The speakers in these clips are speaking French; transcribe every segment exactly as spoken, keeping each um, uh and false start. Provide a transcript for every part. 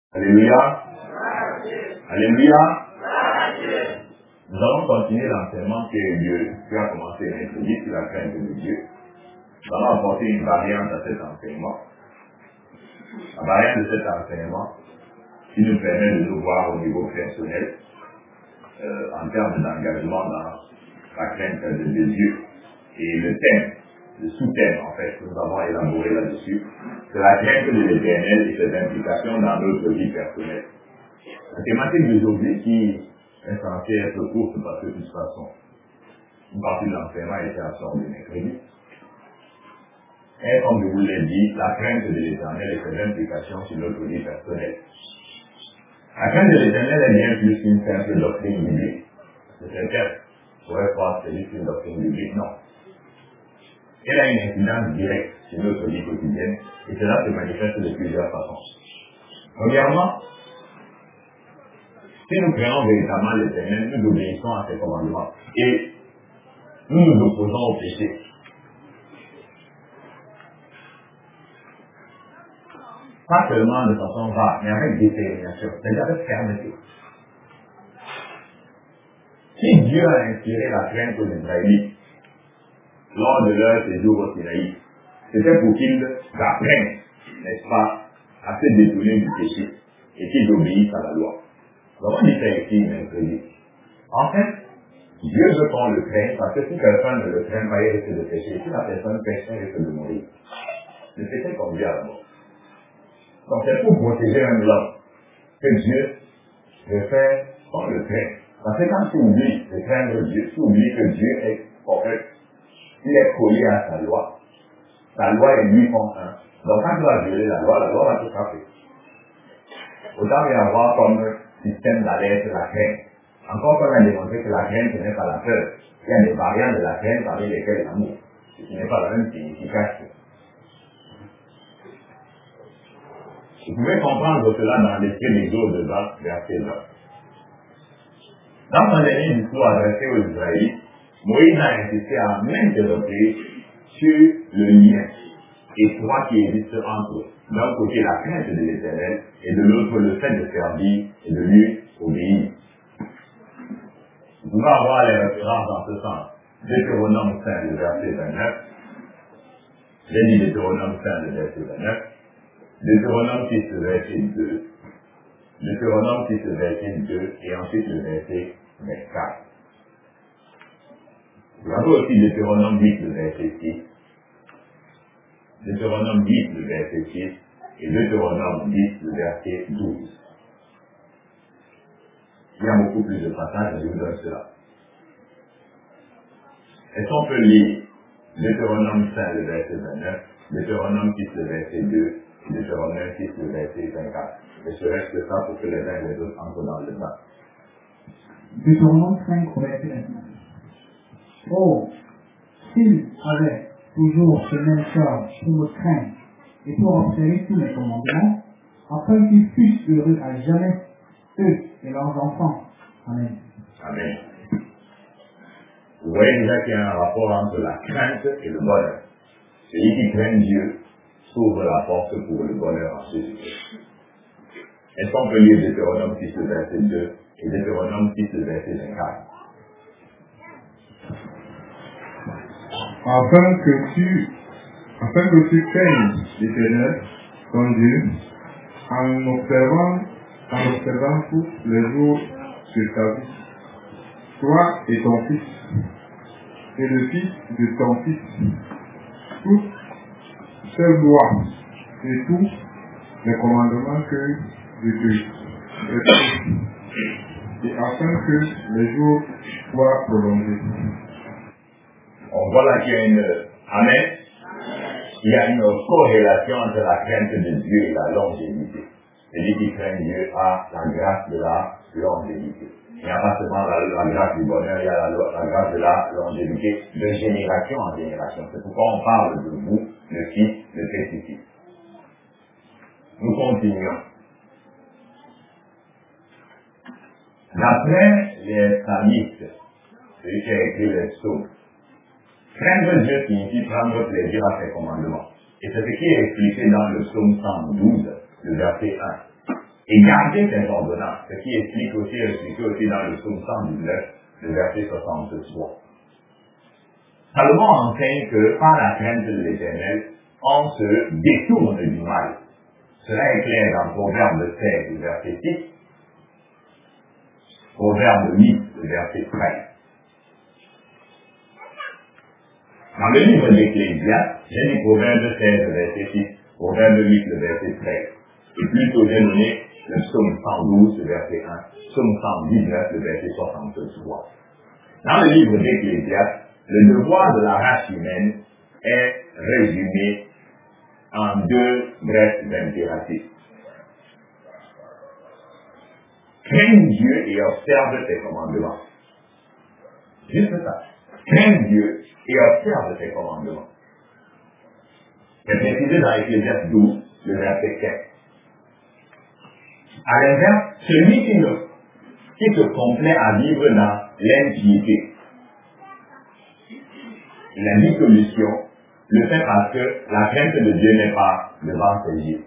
Alléluia. Alléluia. Nous allons continuer l'enseignement que Dieu, Dieu a commencé mercredi sur la crainte de Dieu. Nous allons apporter une variante à cet enseignement. La variante de cet enseignement qui nous permet de nous voir au niveau personnel euh, en termes d'engagement dans la crainte de Dieu. Et le thème, le sous-thème en fait que nous avons élaboré là-dessus, c'est la crainte de l'Éternel et ses implications dans notre vie personnelle. La thématique d'aujourd'hui qui est censée être courte parce que de toute façon, une partie de l'enseignement a été absorbée mercredi. Et comme je vous l'ai dit, la crainte de l'Éternel et ses implications sur notre vie personnelle. La crainte de l'Éternel est bien plus qu'une simple doctrine biblique. C'est certains pourraient croire que c'est juste une doctrine biblique. Non. Elle a une incidence directe sur notre vie quotidienne et cela se manifeste de plusieurs façons. Premièrement, si nous créons véritablement l'Éternel, nous obéissons à ses commandements et nous nous opposons au péché. Pas seulement de façon vague, mais avec détermination, c'est-à-dire avec fermeté. Si Dieu a inspiré la crainte aux Israélites lors de leur séjour au Sinaï, c'était pour qu'ils apprennent, n'est-ce pas, à se détourner du péché et qu'ils obéissent à la loi. Nous avons dit ça ici mercredi. En fait, Dieu veut qu'on le craigne parce que si quelqu'un ne le craint pas, il risque de pécher. Si la personne pêche, il risque de mourir. Le péché conduit à la mort. Donc c'est pour protéger un homme que Dieu veut faire qu'on le craigne. Parce que quand tu oublies de craindre Dieu, tu oublies que Dieu est, en fait, il est collé à sa loi. Sa loi est lui contre un. Donc quand tu vas violer la loi, la loi va te frapper. Autant y avoir comme système d'alerte la crainte. Encore qu'on a démontré que la crainte ce n'est pas la peur. Il y a des variantes de la crainte parmi lesquelles l'amour. Ce n'est pas la même signification. Vous pouvez comprendre cela dans l'esprit d'Exode de vingt, verset vingt. Dans son dernier discours adressé aux Israélites, Moïse a insisté à maintes reprises sur le lien étroit qui existe entre, d'un côté, la crainte de l'Éternel et de l'autre, le fait de servir et de lui obéir. Vous pouvez avoir les références dans ce sens. Deutéronome cinq, le verset vingt-neuf. J'ai dit Deutéronome cinq, le verset vingt-neuf. Deutéronome six, le verset deux. Deutéronome six, le verset deux. Et ensuite le verset vingt-quatre. Vous avez aussi Deutéronome huit, le verset six. Deutéronome huit, le verset six. Et Deutéronome dix, le verset douze. Il y a beaucoup plus de passages, mais je vous donne cela. Est-ce qu'on peut lire Deutéronome cinq, le verset vingt-neuf, Deutéronome six, le verset deux, et Deutéronome six, le verset vingt-quatre. Et je reste ça pour que les uns et les autres entrent dans le bas. Deutéronome cinq, verset vingt-neuf. Oh, s'il avait toujours ce même cœur pour me craindre et pour observer tous mes commandements, afin qu'ils fussent heureux à jamais, eux et leurs enfants. Amen. Amen. Vous voyez déjà qu'il y a un rapport entre la crainte et le bonheur. Celui qui craint Dieu s'ouvre la porte pour le bonheur en Jésus-Christ. Est-ce qu'on peut lire Deutéronome six, le verset deux et Deutéronome six, le verset vingt-quatre? Afin que tu, afin que tu craignes l'Éternel, ton Dieu, en observant, en observant tous les jours de ta vie, toi et ton fils, et le fils de ton fils, toutes ces lois et tous les commandements que je te prescris, et afin que les jours soient prolongés. On voit là qu'il y a une, amen, il y a une corrélation entre la crainte de Dieu et la longévité. Celui qui craint Dieu a la grâce de la longévité. Il n'y a pas seulement la, la grâce du bonheur, il y a la, la grâce de la longévité de génération en génération. C'est pourquoi on parle de vous, le Fils, le petit-fils. Nous continuons. D'après les psalmistes, celui qui a écrit les psaumes, craindre Dieu signifie prendre plaisir à ses commandements. Et c'est ce qui est expliqué dans le psaume cent douze, le verset un. Et garder cette ordonnance, ce qui explique aussi, expliqué aussi dans le psaume cent dix-neuf, le verset soixante-trois. Salomon enseigne que par la crainte de l'Éternel, on se détourne du mal. Cela est clair dans Proverbe seize, le verset six, Proverbe huit, le verset treize. Dans le livre d'Ecclésiaste, j'ai dit Proverbe seize, le verset six, Proverbe huit, le verset treize. Et plutôt j'ai donné le psaume cent douze, le verset un, psaume cent dix-neuf, le verset soixante-trois. Dans le livre d'Ecclésiaste, le devoir de la race humaine est résumé en deux brefs impératifs. Crains Dieu et observe ses commandements. Juste ça. Crains Dieu et observe ses commandements. C'est précisé dans Ecclésiaste douze, le verset quinze. À l'inverse, celui qui, ne, qui se complaît à vivre dans l'impiété, la dissolution, le fait parce que la crainte de Dieu n'est pas devant ses yeux.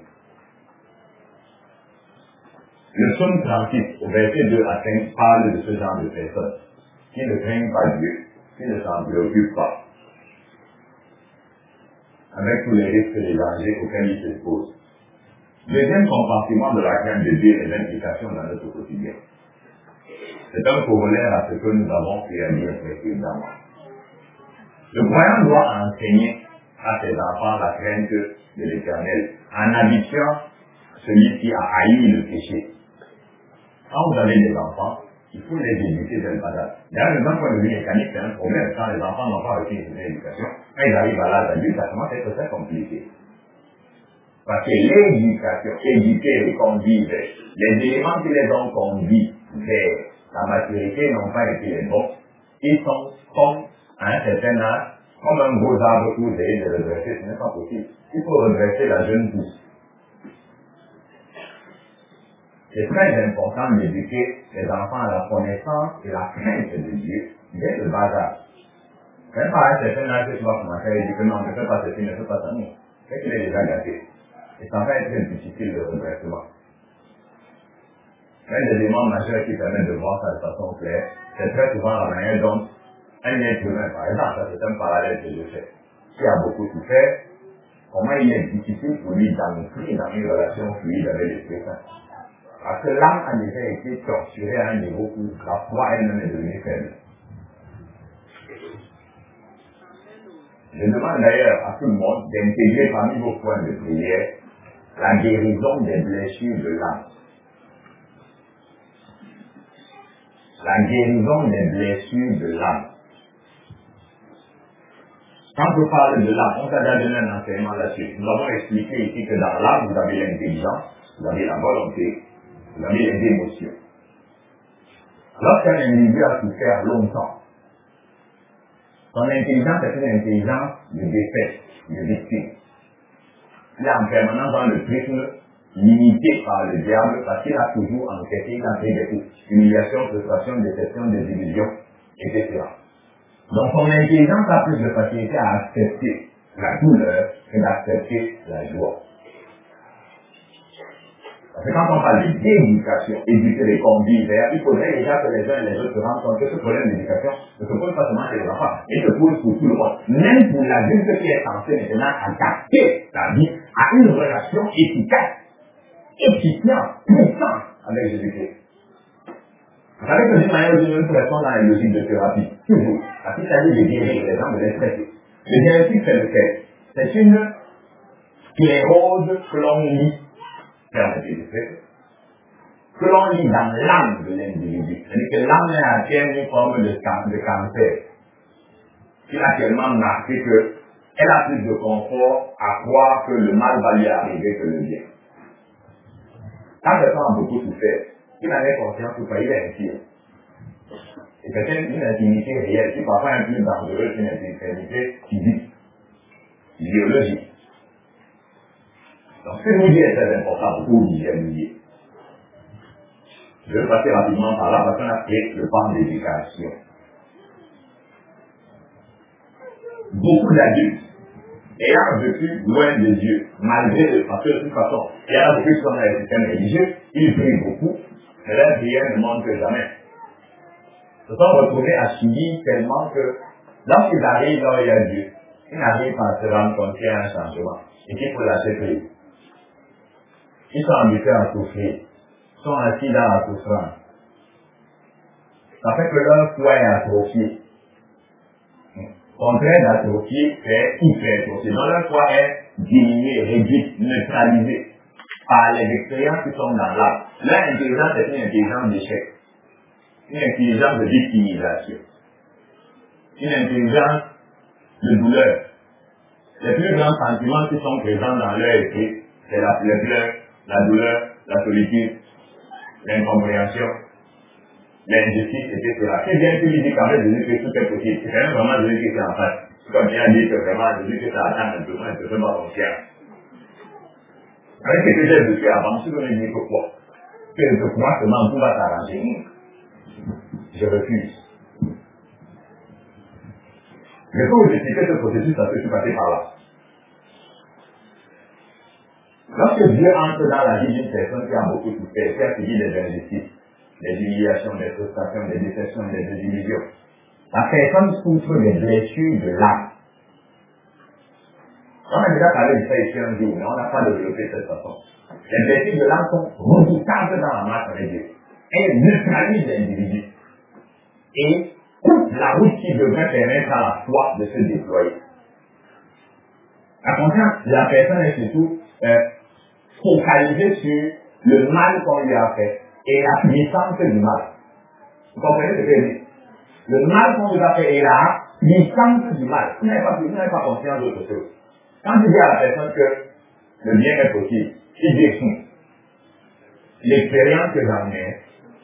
Le psaume trente-six, au verset deux à cinq, parle de ce genre de personnes qui ne craignent pas Dieu, qui ne s'en préoccupent pas, avec tous les risques et les dangers auxquels ils s'exposent. Deuxième compartiment de la crainte de Dieu et l'implication dans notre quotidien. C'est un corollaire à ce que nous avons fait à dire précédemment. Le croyant doit enseigner à ses enfants la crainte de l'Éternel en habituant celui qui a haï le péché. Quand vous avez des enfants, il faut les éduquer dès le bas âge. D'ailleurs, d'un point de vue mécanique, c'est un problème. Quand les enfants n'ont pas reçu une certaine éducation, quand ils arrivent à l'âge adulte, ça commence à être très compliqué. Parce que l'éducation, éduquer les conduits vers les éléments qui les ont conduits vers la maturité n'ont pas été les bons. Ils sont comme à un certain âge, comme un gros arbre que vous essayez de redresser, ce n'est pas possible. Il faut redresser la jeune pousse. C'est très important d'éduquer les enfants à la connaissance et la crainte de Dieu dès le bas âge. Même pas à un certain âge, tu vas commencer à dire que non, ne fais pas ceci, ne fais pas ça, non. C'est qu'il est déjà gâté. Et ça va être très difficile de redressement. Un des éléments majeurs qui permet de voir ça de façon claire, c'est très souvent la manière dont un être humain, par exemple, ça c'est un parallèle que je fais, qui a beaucoup souffert, comment il est difficile pour lui d'entrer dans une relation fluide avec l'Esprit Saint. Parce que l'âme a déjà été torturée à un niveau où la foi elle-même est devenue faible. Je demande d'ailleurs à tout le monde d'intégrer parmi vos points de prière la guérison des blessures de l'âme. La guérison des blessures de l'âme. Quand je parle de l'âme, on t'a déjà donné un enseignement là-dessus. Nous avons expliqué ici que dans l'âme, vous avez l'intelligence, vous avez la volonté, vous avez les émotions. Lorsqu'un individu a souffert longtemps, son intelligence est une intelligence de défaite, de victime. Il est en permanence dans le prisme limité par le diable parce qu'il a toujours enquêté, il a fait des coups. Humiliation, frustration, déception, désillusion, et cetera. Donc son intelligence a plus de facilité à accepter la douleur que d'accepter la joie. Parce que quand on parle d'éducation, éduquer les conduits vers, il faudrait déjà que les uns et les autres se rendent compte que ce problème d'éducation ne se pose pas seulement chez les enfants, il se pose pour tout le monde. Même pour l'adulte qui est censé maintenant adapter sa vie à une relation efficace, efficiente, puissante avec Jésus-Christ. Vous savez que d'une manière ou d'une autre, répondre à une logique de thérapie, toujours. Parce qu'il s'agit de guérir les gens, de les traiter. Le diagnostic, c'est lequel? C'est une sclérose que l'on lit, que l'on lit dans l'âme de l'individu. C'est-à-dire que l'âme est atteinte une forme de, de cancer. Il a tellement marqué qu'elle a plus de confort à croire que le mal va lui arriver que le bien. Quand quelqu'un a beaucoup souffert, il avait conscience que il est intime. Et c'est une intimité réelle qui parfois est plus dangereuse qu'une intimité physique, biologique. Donc ce que je vous dis est très important pour vous visualiser. Je vais passer rapidement par là parce qu'on a fait le pan d'éducation. Beaucoup d'adultes ayant vécu loin de Dieu, malgré le parce que de toute façon, il y en a beaucoup qui sont dans les systèmes religieux, Ils prient beaucoup, mais leur prière ne manque jamais. Ils se sont retrouvés à subir tellement que lorsqu'ils arrivent là où il y a Dieu, ils n'arrivent pas à se rendre compte qu'il y a un changement et qu'il faut lâcher prise. Ils sont habitués à souffrir, ils sont assis dans la souffrance. Ça fait que leur foi est atrophiée. Contraire d'atrophier, c'est hypertrophié. Donc leur foi est diminuée, réduite, neutralisée par les expériences qui sont dans l'âme. Leur intelligence est une intelligence d'échec, une intelligence de victimisation, une intelligence de douleur. Les plus grands sentiments qui sont présents dans leur esprit, c'est la pleurs, la douleur, la solitude, l'incompréhension, l'injustice, et cetera. C'est bien que lui dit qu'en fait, Jésus fait tout est possible. C'est quand même vraiment Jésus qui est en face. Comme il a dit que vraiment Jésus que ça attend un peu moins, c'est vraiment conscient. Avec ce que j'ai vécu avant, je me dis que quoi? Que je crois seulement tout va s'arranger. Je refuse. Mais quand vous expliquez ce processus, ça peut se passer par là. Lorsque Dieu entre dans la vie d'une personne qui a beaucoup souffert, qui a subi des injustices, des humiliations, des frustrations, des déceptions, des désillusions, la personne souffre des blessures de l'âme. On a déjà parlé de ça ici un jour, mais on n'a pas développé de cette façon. Les blessures de l'âme sont redoutables dans la marche avec Dieu. Elles neutralisent l'individu et coupent la route qui devrait permettre à la foi de se déployer. À contraire, la personne est surtout euh, focalisée sur le mal qu'on lui a fait et la puissance du mal. Vous comprenez ce que je dis? Le mal qu'on lui a fait et la puissance du mal. Vous n'avez pas, pas conscience d'autre chose. Quand tu dis à la personne que le bien est possible, il dit hum, l'expérience que j'en ai,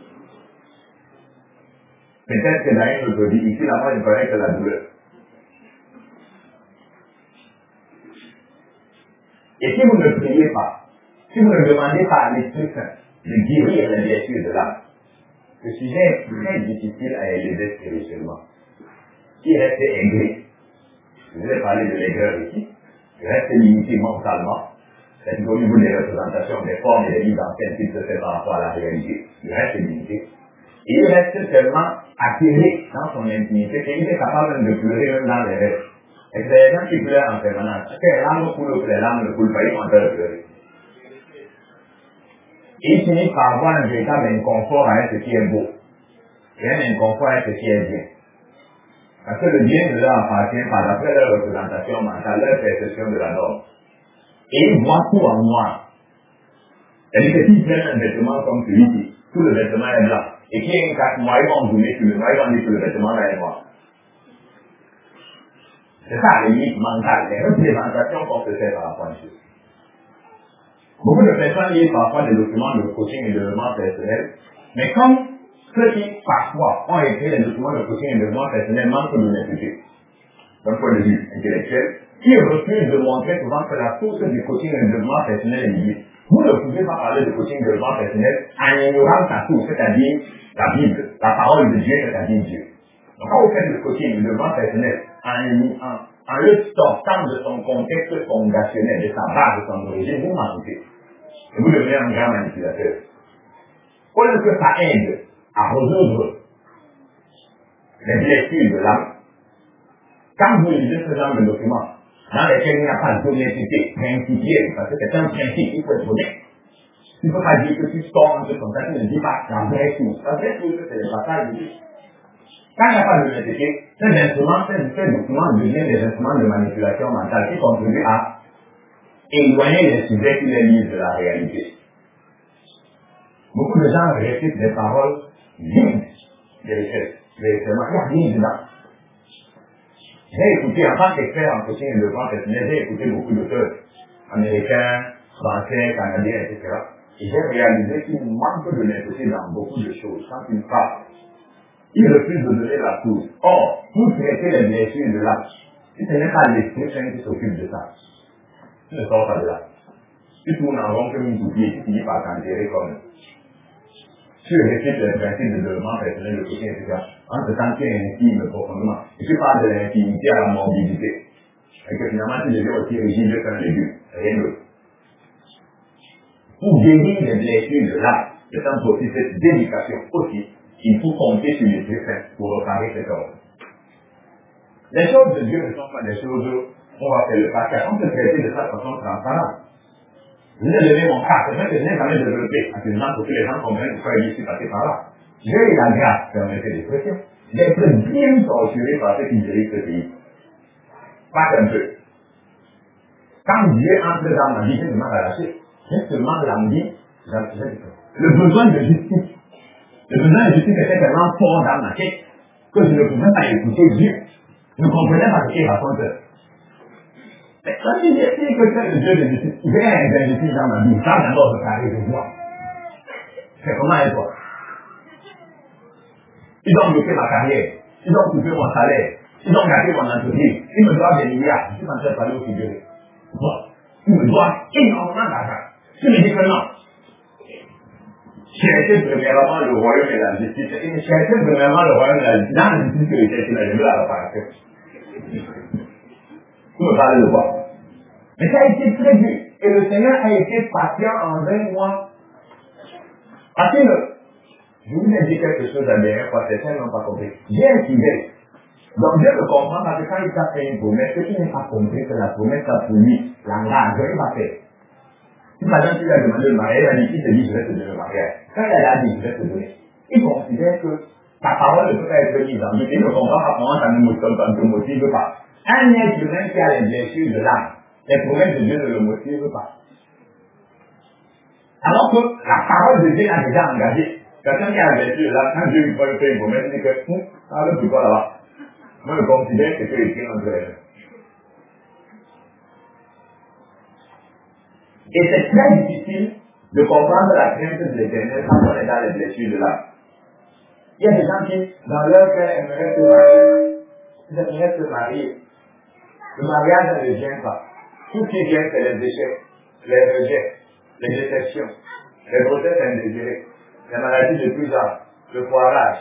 peut-être que dans une autre vie, ici là-bas, il paraît que la douleur. Et si vous ne priez pas, si vous ne demandez pas à l'Esprit Saint de guérir les blessures de l'âme, le sujet est très difficile à élever spirituellement. Qui reste aigri, je vous ai parlé de l'aigreur ici, il reste limité mentalement, c'est au niveau des représentations, des formes et des mises en scène qu'il se fait par rapport à la réalité, il reste limité. Et il reste tellement attiré dans son intimité qu'il est capable de pleurer même dans les rêves. Et que les gens qui pleurent en permanence, que les larmes coulent ou que les larmes ne coulent pas, ils sont en train de pleurer. Et ils finissent par avoir un véritable inconfort avec ce qui est beau. Et un inconfort avec ce qui est bien. Parce que le bien ne leur appartient pas d'après leur représentation mentale, leur perception de la norme. Et ils voient tout en noir. C'est-à-dire que s'ils prennent un vêtement comme celui-ci, tout le vêtement est blanc, et qu'il y a une carte noire, ils vont zoomer sur le noir, ils vont dire que le vêtement là est noir. C'est ça la limite mentale, les représentations qu'on se fait par rapport à Dieu. Beaucoup de personnes lisent parfois des documents de coaching et de développement personnel, mais comme ceux qui, parfois, ont écrit les documents de coaching et de développement personnel manquent d'honnêteté, d'un point de vue intellectuel, ils refusent de montrer souvent que la source du coaching et du développement personnel est biblique. Vous ne pouvez pas parler de coaching et de développement personnel en ignorant sa source, c'est-à-dire la Bible, la parole de Dieu, c'est-à-dire Dieu. Donc quand vous faites le coaching et le développement personnel en, en, en le sortant de son contexte fondationnel, de sa base, de son origine, vous mentez. Et vous devenez un grand manipulateur. Au lieu que ça aide à résoudre les blessures de l'âme, quand vous lisez ce genre de documents, dans lesquels il n'y a pas d'honnêteté principielle, parce que c'est un principe, il faut être honnête. Tu ne peux pas dire que tu sors un peu comme ça, tu ne dis pas la vraie source. La vraie source, c'est le passage de Dieu. Quand il n'y a pas d'honnêteté, ces instruments, ces, ces documents deviennent des instruments de manipulation mentale qui contribuent à éloigner les sujets qui les lisent de la réalité. Beaucoup de gens récitent des paroles vides de richesse. Véritablement, il n'y a rien dedans. J'ai écouté, en tant qu'expert en coaching et développement personnel, j'ai écouté beaucoup d'auteurs américains, français, canadiens, et cetera. Et j'ai réalisé qu'il manque de l'honnêteté dans beaucoup de choses. Quand ils parlent, ils refusent de donner la source. Or, pour traiter les blessures de l'âme, si ce n'est pas l'esprit saint qui s'occupe de ça, tu ne sors pas de là. Si tout n'en rond que une goupille, tu finis par t'enterrer comme tu récites les principes de développement personnel, de coaching, et cetera. En ce temps, tu intimes profondément. Et tu parles de l'intimité à la morbidité. Et que finalement, tu deviens aussi rigide qu'un légume. Rien d'autre. pour guérir les blessures de l'âme, c'est un aussi cette dédication aussi, il faut compter sur les Dieu saints pour réparer cet ordre. Les choses de Dieu ne sont pas des choses où on va faire le passage. On peut traiter de ça de façon transparente. Je n'ai levé mon cas, c'est vrai que je n'ai jamais développé en faisant pour que les gens comprennent pourquoi je suis passé par là. J'ai eu la grâce, permettez l'expression, d'être bien torturé par ceux qui dirigent ce pays. Pas un peu. Quand Dieu entre dans ma vie, je ne m'en arraché. J'ai seulement l'envie, le besoin de justice. Le besoin de justice était tellement fort dans ma tête que je ne pouvais pas écouter Dieu. Je ne comprenais pas ce qu'il racontait. Mais quand il dit que c'est le Dieu de justice, j'ai un injustice dans ma vie, ça d'abord se parler de moi. C'est comment et toi? Ils ont bloqué ma carrière, ils ont coupé mon salaire, ils ont gâté mon entreprise, ils me doivent des milliards, je suis en train de parler au figuré. Bon, ils me doivent énormément d'argent. Tu me dis que non. Cherchez premièrement le royaume et la justice. Et cherchez premièrement le royaume et la justice. Dans la justice que je cherche, là, je veux la réparation. Tu me parles de quoi? Mais ça a été très dur. Et le Seigneur a été patient envers moi. Parce que je vous ai dit quelque chose la dernière fois, certains n'ont pas compris. J'ai un fidèle. Donc Dieu le comprend parce que quand il t'a fait une promesse, que tu n'as pas compris que la promesse a pour lui l'engage, il va faire. Si par exemple tu lui as demandé le mariage, il a dit, il te dit je vais te donner le mariage. Quand il a dit je vais te donner, il considère que ta parole ne peut pas être mise en doute. Il ne comprend pas comment ça ne me motive pas. Un être humain qui a les blessures de l'âme, les promesses de Dieu ne le motivent pas. Alors que la parole de Dieu l'a déjà engagé. Quelqu'un qui a les blessures de l'âme, quand Dieu lui fait une promesse, il dit que, hum, ça va plus quoi là-bas. Moi je considère que c'est écrit entre les mains. Et c'est très difficile de comprendre la crainte de l'Éternel quand on est dans les blessures de l'âme. Il y a des gens qui, dans leur cœur, aimeraient se marier. Ils aimeraient se marier. Le mariage ne vient pas. Tout ce qui vient, c'est les déchets, les rejets, les déceptions, les grossesses indésirées, les maladies de tous genres, le foirage.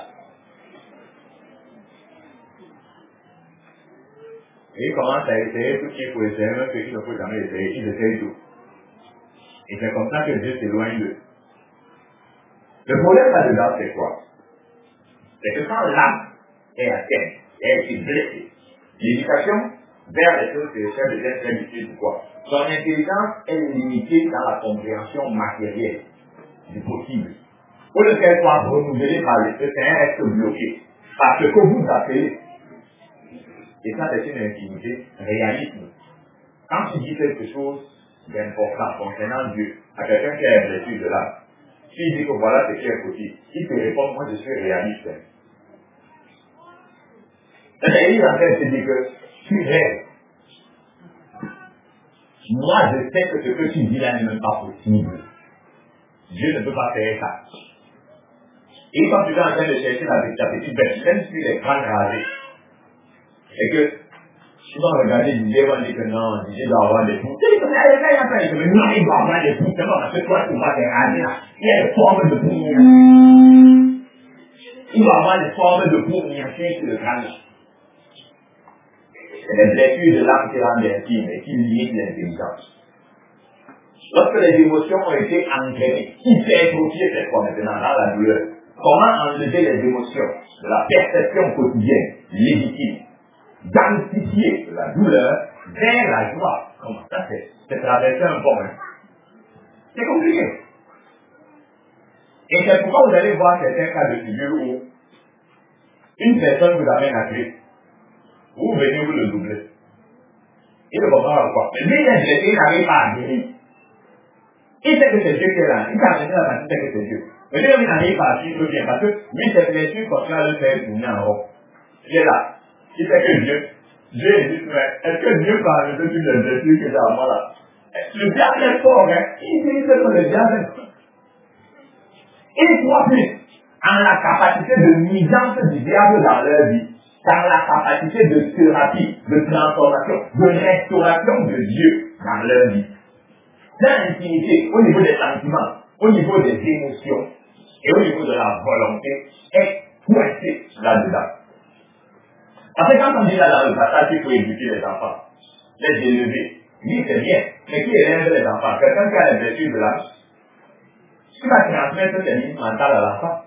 Et ils commencent à essayer tout ce qu'il faut essayer, même ce qu'il ne faut jamais essayer. Ils essayent tout. Et c'est comme ça que Dieu s'éloigne d'eux. Le problème là-dedans, c'est quoi? C'est que quand l'âme est atteinte, elle est blessée, l'éducation vers les choses spirituelles devient très difficile. Pourquoi? Son intelligence est limitée dans la compréhension matérielle du possible. Pour le qu'elle soit renouvelée par l'esprit, c'est un reste bloqué. Parce que vous appelez, et ça c'est une intimité, réalisme. Quand tu dis quelque chose d'important concernant Dieu à quelqu'un qui a une blessure de l'âme, tu lui dis que voilà ce qui est possible, il te répond, moi je suis réaliste. Et il est en train de te dire que tu rêves. Moi je sais que ce que tu dis là n'est même pas possible. Dieu ne peut pas faire ça. Et quand tu es en train de chercher la, la petite bête, même si les crânes rasés, et que ils vont regarder Didier, ils vont dire que non, Didier doit avoir des poux. Tu sais, il y a des mais non, il doit avoir des poux, c'est pas parce que toi tu vas te raser là. Il y a des formes de poux. Il doit avoir des formes de poux miniatures sur le crâne là. C'est les blessures de l'âme qui rendent intime et qui limitent l'intelligence. Lorsque les émotions ont été entraînées, hypertrophiées cette fois maintenant dans la douleur, comment enlever les émotions de la perception quotidienne, légitime, d'amplifier la douleur vers la joie? Comment ça c'est? C'est traverser un pont. Hein? C'est compliqué. Et c'est pourquoi vous allez voir certains cas de figure où une personne vous amène à Christ. Vous venez vous le doubler. Il ne comprend pas quoi. Mais lui, il est blessé, il n'arrive pas à guérir. Il sait que c'est Dieu qui est là. Il t'a amené là, il sait que c'est Dieu. Mais lui, il n'arrive pas à suivre bien. Parce que lui, cette blessure continue à le faire tourner en rond. Il est là. Il sait que Dieu. Dieu dit, mais est-ce que Dieu parle de toutes les blessures que j'ai à moi là? Le diable est fort, hein. Il dit que le diable est fort. Il croit plus en la capacité de nuisance du diable dans leur vie, dans la capacité de thérapie, de transformation, de restauration de Dieu dans leur vie. Dans l'intimité, au niveau des sentiments, au niveau des émotions et au niveau de la volonté, est coincé là-dedans. Parce que quand on dit là dans le passage qu'il faut éduquer les enfants, les élever, oui c'est bien, mais qui élève les enfants? Quelqu'un qui a les blessures de l'âme, Tu vas transmettre tes limites mentales à l'enfant.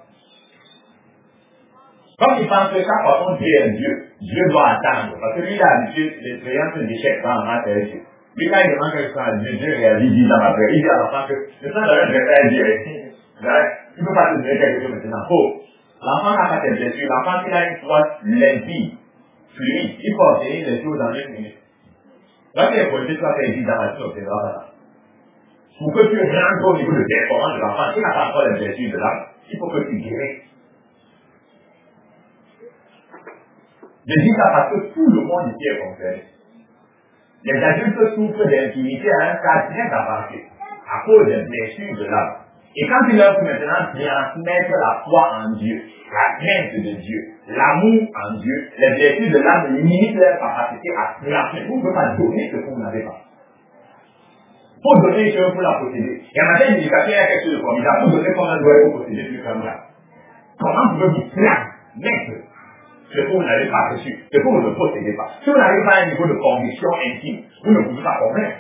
Comme il pense que chaque fois qu'on dit un Dieu, Dieu doit attendre. Parce que lui, il a l'habitude l'expérience d'échec dans la maths et Dieu. Lui, quand il demande quelque chose à Dieu, Dieu réagit dix ans après. Il dit à l'enfant que le sang de l'être de Dieu. Tu ne peux pas te donner quelque chose maintenant. Faux. L'enfant n'a pas de blessure. L'enfant, il a une foi limpide, fluide. Il faut obtenir les choses en une minute. Lorsque les policiers soient fait dix ans, tu n'obtiendras pas ça. Pour que tu rentres au niveau de performance de l'enfant, il n'a pas encore les blessures de l'âme. Il faut que tu guérisses. Je dis ça parce que tout le monde ici est concerné. Les adultes souffrent d'intimité à un stade très avancé, à cause des blessures de l'âme. Et quand il leur faut maintenant transmettre la foi en Dieu, la crainte de Dieu, l'amour en Dieu, les blessures de l'âme limitent leur capacité à transmettre. Vous ne pouvez pas donner ce que vous n'avez pas. Il faut donner une chose pour la posséder. Et en matière d'éducation, il y a quelque chose de formidable. Vous donnez comment doit vous posséder plus comme ça. Comment pouvez-vous transmettre ce que vous n'avez pas reçu, ce que vous ne possédez pas? Si vous n'avez pas un niveau de conviction intime, vous ne pouvez pas convaincre.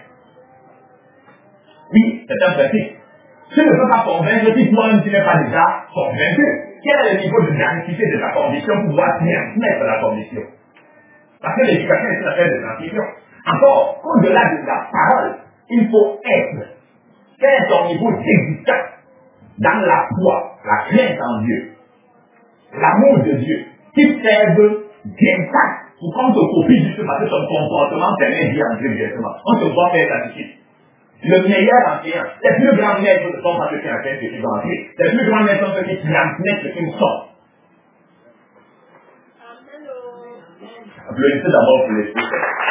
Oui, c'est un principe. Tu ne peux pas convaincre si toi-même tu n'es pas déjà convaincu. Quel est le niveau de densité de ta conviction pour pouvoir transmettre la conviction? Parce que l'éducation est une affaire de transmission. Encore, au-delà de la parole, il faut être. Quel est ton niveau d'existence dans la foi, la crainte en Dieu, l'amour de Dieu, qui servent d'impact pour qu'on te copie juste parce que ton comportement permet de dire en Dieu directement. On te voit faire l'attitude. Le meilleur enseignant, les plus grands maîtres ne sont pas ceux qui enseignent ce qu'ils ont appris. Les plus grands maîtres sont ceux qui transmettent ce qu'ils sont. Applaudissez d'abord pour l'esprit.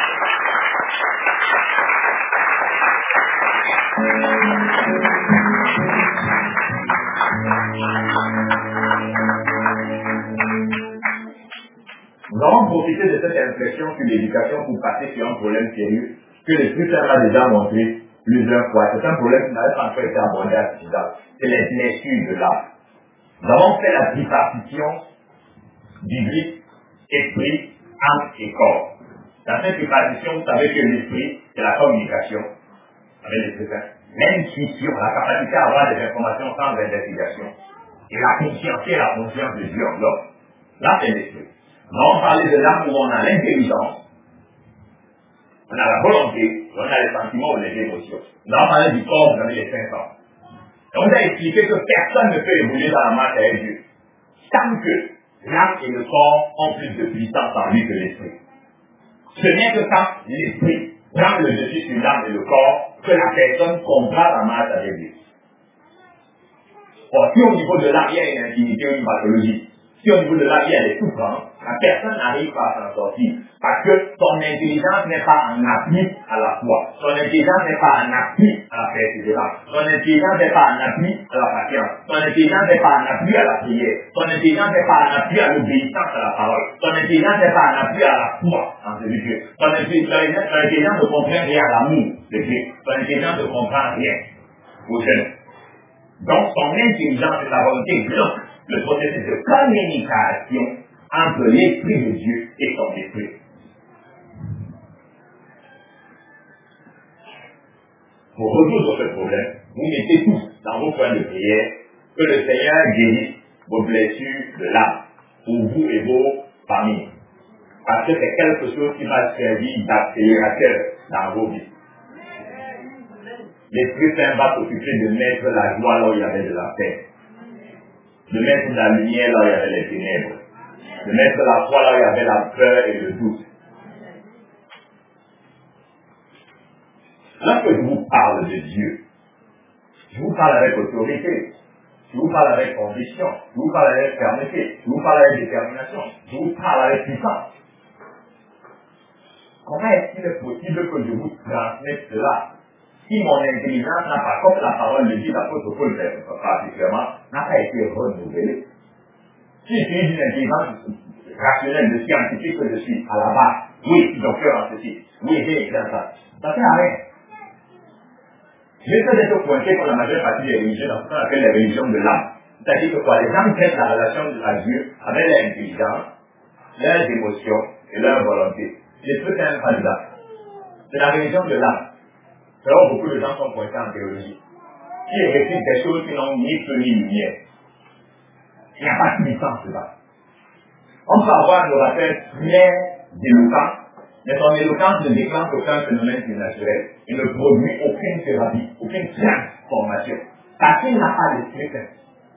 Nous allons profiter de cette inflexion sur l'éducation pour passer sur un problème sérieux que l'Esprit Saint a déjà montré plusieurs fois. C'est un problème qui n'avait pas encore été abordé à ce stade. C'est les blessures de l'âme. Nous avons fait la tripartition biblique, esprit, âme et corps. Dans cette tripartition, vous savez que l'esprit, c'est la communication avec l'Esprit Saint. L'intuition, la capacité à avoir des informations sans investigation. Et la conscience, et la conscience de Dieu en l'homme. Là, c'est l'esprit. Nous allons parler de l'âme où on a l'intelligence, on a la volonté, on a les sentiments ou les émotions. Nous allons parler du corps, vous avez les cinq sens. Et on a expliqué que personne ne peut évoluer dans la marche avec Dieu tant que l'âme et le corps ont plus de puissance en lui que l'esprit. Ce n'est que quand l'esprit prend le dessus sur l'âme et le corps que la personne comprend la marche avec Dieu. Or, si au niveau de l'âme, il y a une intimité ou une pathologie, si au niveau de l'âme, il y a des souffrances, la personne n'arrive pas à s'en sortir. Parce que son intelligence n'est pas en appui à la foi. Son intelligence n'est pas en appui à la persévérance. Son intelligence n'est pas en appui à la patience. Son intelligence n'est pas en appui à la prière. Son intelligence n'est pas en appui à l'obéissance à la parole. Son intelligence n'est pas en appui à la foi en celui Dieu. Son intelligence ne comprend rien à l'amour de Dieu. Son intelligence ne comprend rien au jeune. Donc son intelligence et sa volonté bloquent le processus de communication entre l'Esprit de Dieu et son esprit. Pour résoudre ce problème, vous mettez tous dans vos points de prière que le Seigneur guérisse vos blessures de l'âme pour vous et vos familles. Parce que c'est quelque chose qui va servir d'accélérateur dans vos vies. L'Esprit Saint va s'occuper de mettre la joie là où il y avait de la paix. De mettre la lumière là où il y avait les ténèbres. De mettre la foi là où il y avait la peur et le doute. Lorsque je vous parle de Dieu, je vous parle avec autorité, je vous parle avec conviction, je vous parle avec fermeté, je vous parle avec détermination, je vous parle avec puissance. Comment est-ce qu'il est possible que je vous transmette cela si mon intelligence n'a pas, comme la parole le dit, l'apôtre Paul particulièrement, n'a pas été renouvelée? Si je suis d'une intelligence rationnelle, de scientifique que je suis à la base, oui, docteur en ceci, oui, j'ai écrit dans ça, ça ne sert à rien. Je vais être pointé comme la majeure partie des religions, dans ce qu'on appelle les religions de l'âme. C'est-à-dire que quoi, les gens traitent la relation à Dieu avec leur intelligence, leurs émotions et leur volonté. Les trucs n'aiment pas de l'âme. C'est la religion de l'âme. Alors beaucoup de gens sont pointés en théologie. qui récite des choses qui n'ont ni feu ni lumière. Il n'y a pas de puissance là. On peut avoir un orateur très éloquent, mais son éloquence ne déclenche aucun phénomène surnaturel. Il ne produit aucune thérapie, aucune transformation. Parce qu'il n'a pas d'esprit saint.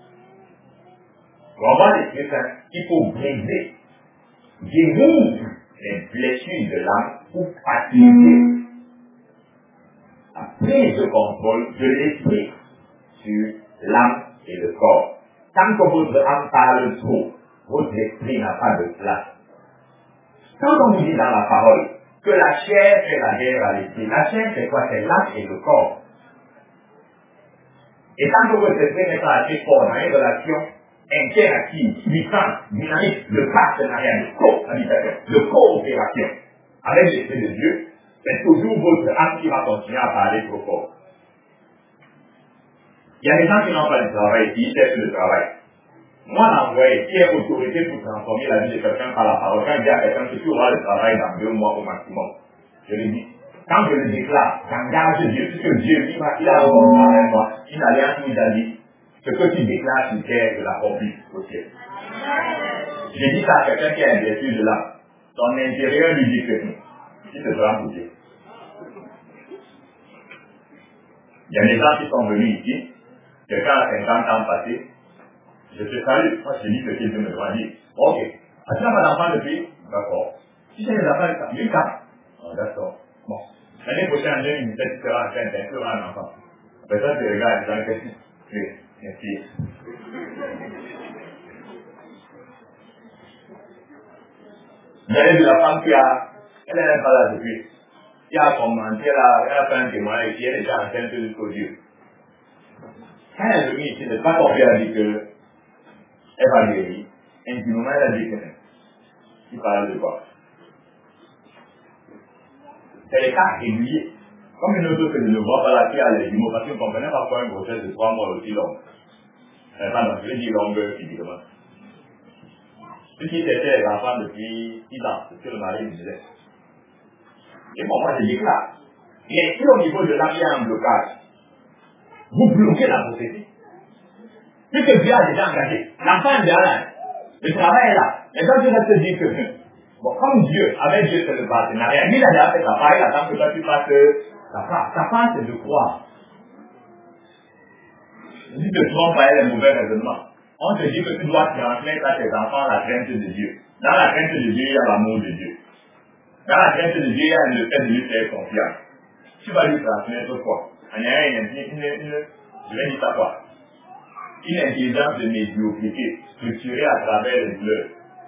Pour avoir l'esprit saint, il faut briser, guérir les blessures de l'âme pour faciliter la prise de contrôle de l'esprit sur l'âme et le corps. Tant que votre âme parle trop, votre esprit n'a pas de place. Quand on nous dit dans la parole que la chair fait la guerre à l'esprit, la chair c'est quoi? C'est l'âme et le corps. Et tant que votre esprit n'est pas assez fort dans une relation interactive, puissante, dynamique, de partenariat, de cohabitation, de coopération avec l'esprit de Dieu, c'est toujours votre âme qui va continuer à parler trop fort. Il y a des gens qui n'ont pas de travail, qui cherchent le travail. Moi, l'envoyé, qui est autorité pour transformer la vie de quelqu'un par la parole, quand il dit à quelqu'un que tu auras le travail dans deux mois au maximum, je lui dis, quand je le déclare, j'engage Dieu, puisque Dieu, il a, il a un avec moi, une alliance où il a dit, ce que tu déclares sur terre, je l'accomplis au ciel. Je dis ça à quelqu'un qui a une blessure de l'âme. Son intérieur lui dit que il se fera bouger. Il y a des gens qui sont venus ici, quelqu'un a cinquante ans passé, je te salue, moi je dis ce qu'il veut me dire. Ok. Ah, tu n'as pas d'enfant depuis? D'accord. Si j'ai des enfants, ça huit ans. Oh, d'accord. Bon. L'année prochaine, en deux mille dix-sept, tu seras enceinte, tu auras un enfant. Après ça, tu regardes, tu as qu'est-ce que tu fais? Merci. Vous avez vu la femme qui a, elle n'est pas là depuis. Qui a commenté, elle a, elle a fait un témoignage ici, elle est déjà enceinte jusqu'au Dieu. Quand elle est venue ici, n'est pas qu'on lui a dit que elle va guérir. Intimement, elle a dit que il parle de quoi? C'est les cas réguliers. Comme une autre que je ne vois pas là qui a les jumeaux, parce que vous comprenez pas pourquoi une grossesse de trois mois aussi longue. Euh, pardon, je vais dire longueur physiquement. Ce qui était les enfants depuis six ans, c'est ce que le mari me disait. Et bon, moi je déclare. Mais si au niveau de l'âme il y a un blocage, vous bloquez la prophétie. Puisque Dieu a déjà engagé. L'enfant est déjà là. Le travail est là. Et donc, je vais te dire que, bon, comme Dieu, avec Dieu, c'est le partenariat. Lui, il a déjà fait sa part, il attend que toi, tu fasses ta part. Ta part, c'est de croire. Si tu te trompes pas, les mauvais raisonnements. On te dit que tu dois transmettre à tes enfants la crainte de Dieu. Dans la crainte de Dieu, il y a l'amour de Dieu. Dans la crainte de Dieu, il y a le fait de lui faire confiance. Tu vas lui transmettre quoi? Il y a une, une, une, une, je vais dire ça quoi? Une intelligence de médiocrité structurée à travers les douleurs.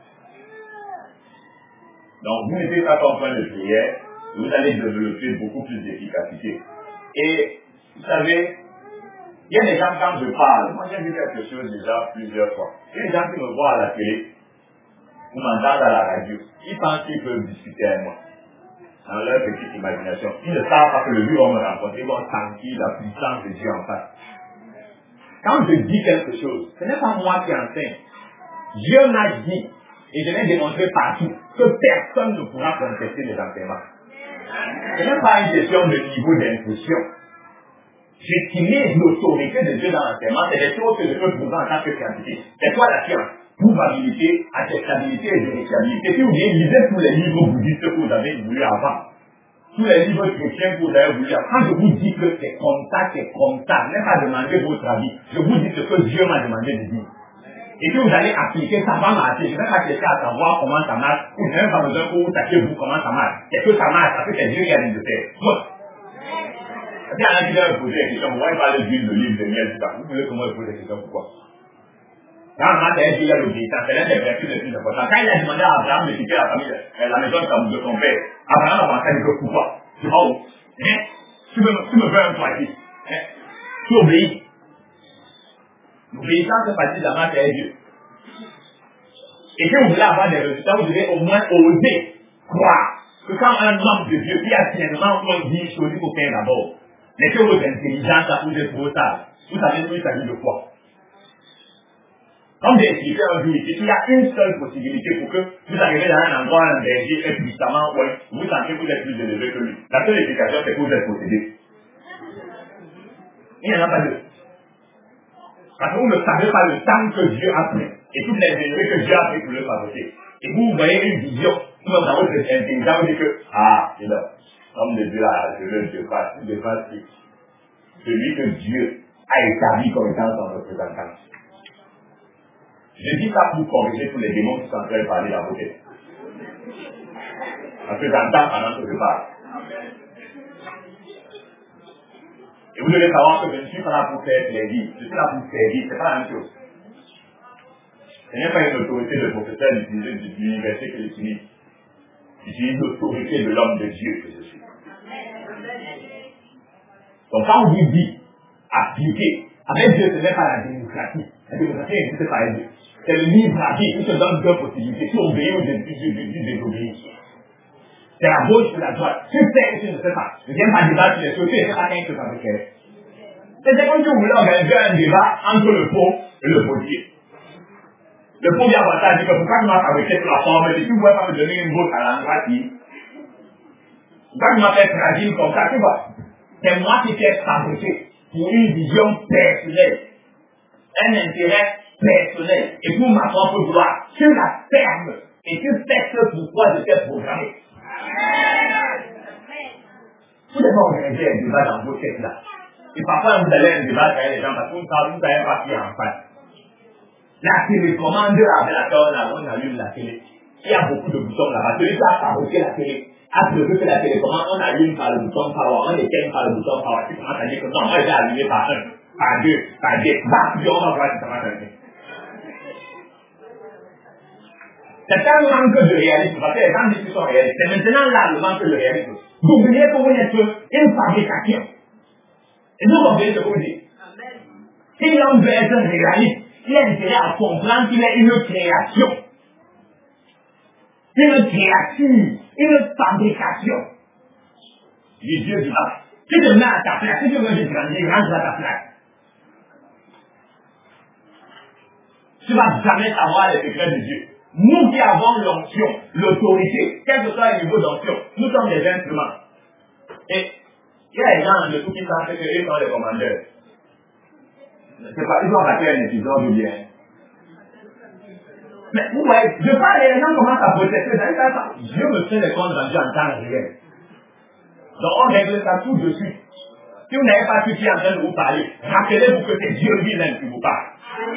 Donc, vous mettez ça comme point de prière, vous allez développer beaucoup plus d'efficacité. Et, vous savez, il y a des gens quand je parle, moi j'ai vu quelque chose déjà plusieurs fois. Il y a des gens qui me voient à la télé, ou m'entendent à la radio, ils pensent qu'ils peuvent discuter avec moi. Dans leur petite imagination. Ils ne savent pas que le jour où on me rencontre, ils vont sentir la puissance de Dieu en face. Quand je dis quelque chose, ce n'est pas moi qui enseigne. Dieu m'a dit, et je l'ai démontré partout, que personne ne pourra contester les enseignements. Ce n'est pas une question de niveau d'instruction. J'utilise l'autorité de Dieu dans l'enseignement, c'est des choses que je peux prouver en tant que scientifique. C'est quoi la science? Probabilité, acceptabilité et vérifiabilité. Si vous voulez, lisez tous les livres bouddhistes que vous avez voulu avant. Tous les livres chrétiens que vous avez voulu avant. Quand je vous dis que c'est comme ça, c'est comme ça, ne pas demander votre avis. Je vous dis ce que Dieu m'a demandé de dire. Et que vous allez appliquer, ça va marcher. Je ne vais pas chercher à savoir comment ça marche. Vous n'avez pas besoin que vous sachiez vous comment ça marche. C'est que ça marche, parce que c'est Dieu qui a dit de faire. Bon. Il y en a qui doivent poser des questions. Moi, il parle d'huile, de livre, de miel, tout ça. Vous voulez que moi je pose des questions, pourquoi? Quand on a dit qu'il y a l'obéissance, c'est l'un des vertus les plus importants. Quand il a demandé à Abraham de quitter la famille, la maison de son père, Abraham a pensé que pourquoi? Tu vas où? Hein? Tu me, tu me veux un toit ici? Hein? Tu obéis. L'obéissance est partie de la main de Dieu. Et si vous voulez avoir des résultats, vous devez au moins oser croire que quand un homme de Dieu qui a finalement dit choisi pour faire d'abord, mais que votre intelligence a vous êtes trop sage, vous savez qu'il s'agit de quoi? Comme j'ai expliqué un jour ici, il y a une seule possibilité pour que vous arrivez dans un endroit, un berger est puissamment, ouais, vous sentez que vous êtes plus élevé que lui. La seule explication, c'est que vous êtes possédé. Il n'y en a pas deux. Parce que vous ne savez pas le temps que Dieu a pris et toutes les énergies que Dieu a pris pour le fabriquer. Et vous voyez une vision, vous dans votre intelligence, vous dites que, ah, c'est là, l'homme de Dieu là, je le dépasse, je dépasse celui que Dieu a établi comme étant son représentant. Je dis ça pour corriger tous les démons qui sont en train de parler dans vos têtes. Parce que j'entends pendant que je parle. Et vous devez savoir que je ne suis pas là pour faire plaisir, je suis là pour servir, c'est pas la même chose. Ce n'est pas une autorité de professeur d'utiliser de l'université que j'utilise. J'utilise l'autorité de l'homme de Dieu que je suis. Donc quand on dit dit, appliquer, avec Dieu, ce n'est pas la démocratie. La démocratie n'existe pas avec Dieu. C'est le libre arbitre, il te donne deux possibilités. Tu obéis ou tu désobéis. C'est la gauche ou la droite. Tu sais ou tu ne sais pas. Je ne viens pas débattre sur les choses, tu ne sais pas quand il se fabriquait. C'est comme si vous voulez organiser un débat entre le pot et le potier. Le pot vient voir ça, dit que pourquoi tu m'as fabriqué sur la forme, et tu ne pouvais pas me donner une botte à l'endroit qui. Pourquoi tu m'as fait fragile comme ça, tu vois. C'est moi qui t'ai fabriqué pour une vision personnelle, un intérêt personnel, et pour ma propre gloire. Tu la fermes, et tu fais ce pourquoi je t'ai programmé. Vous devez organiser un débat dans vos têtes là. Et parfois vous allez à un débat avec les gens parce que vous ne savez pas qui est en face. La télécommande là, avec laquelle on allume la télé. Il y a beaucoup de boutons là-bas. Celui qui a fabriqué la télé a prévu que la télécommande, on allume par le bouton power, on éteint par le bouton power. Tu commences à dire que non, moi je vais allumer par un, par deux, par dix. Bah, puis on va voir si ça va s'arrêter. C'est un manque de réalisme, parce que les gens disent qu'ils sont réalistes. C'est maintenant là le manque de réalisme. Vous oubliez que vous n'êtes une fabrication. Et vous comprenez ce que vous dites. Si l'homme veut être réaliste, il a intérêt à comprendre qu'il est une création. Une créature, une fabrication du Dieu vivant. Si tu te mets à ta place, si tu veux te grandir, range à ta place. Tu ne vas jamais savoir les secrets de Dieu. Nous qui avons l'onction, l'autorité, quel que soit le niveau d'onction, nous sommes des instruments. Et il y a des gens de tout qui pensent qu'ils sont les commandeurs. C'est pas, ils ont raté un épisode ou bien. Mais vous voyez, je parle et les gens commencent à protester. Dieu me fait les comptes rendus en temps réel. Donc on règle ça tout de suite. Si vous n'avez pas su qui est en train de vous parler, rappelez-vous que c'est Dieu lui-même qui vous parle.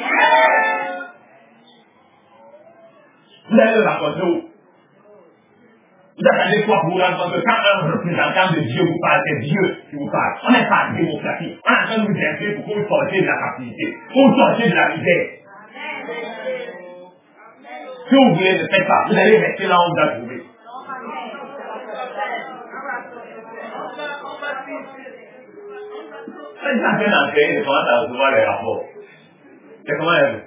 Vous allez le raconter où? Vous attendez quoi pour vous rendre que quand un représentant de Dieu vous parle, c'est Dieu qui vous parle. On n'est pas démocratique. On est en train de vous aider pour que vous sortiez de la captivité, pour sortir de la misère. Si vous voulez ne faites pas, vous allez rester là où vous avez trouvé. Quand ils sont en train d'entrer, ils commencent à recevoir les rapports. C'est comment elle veut.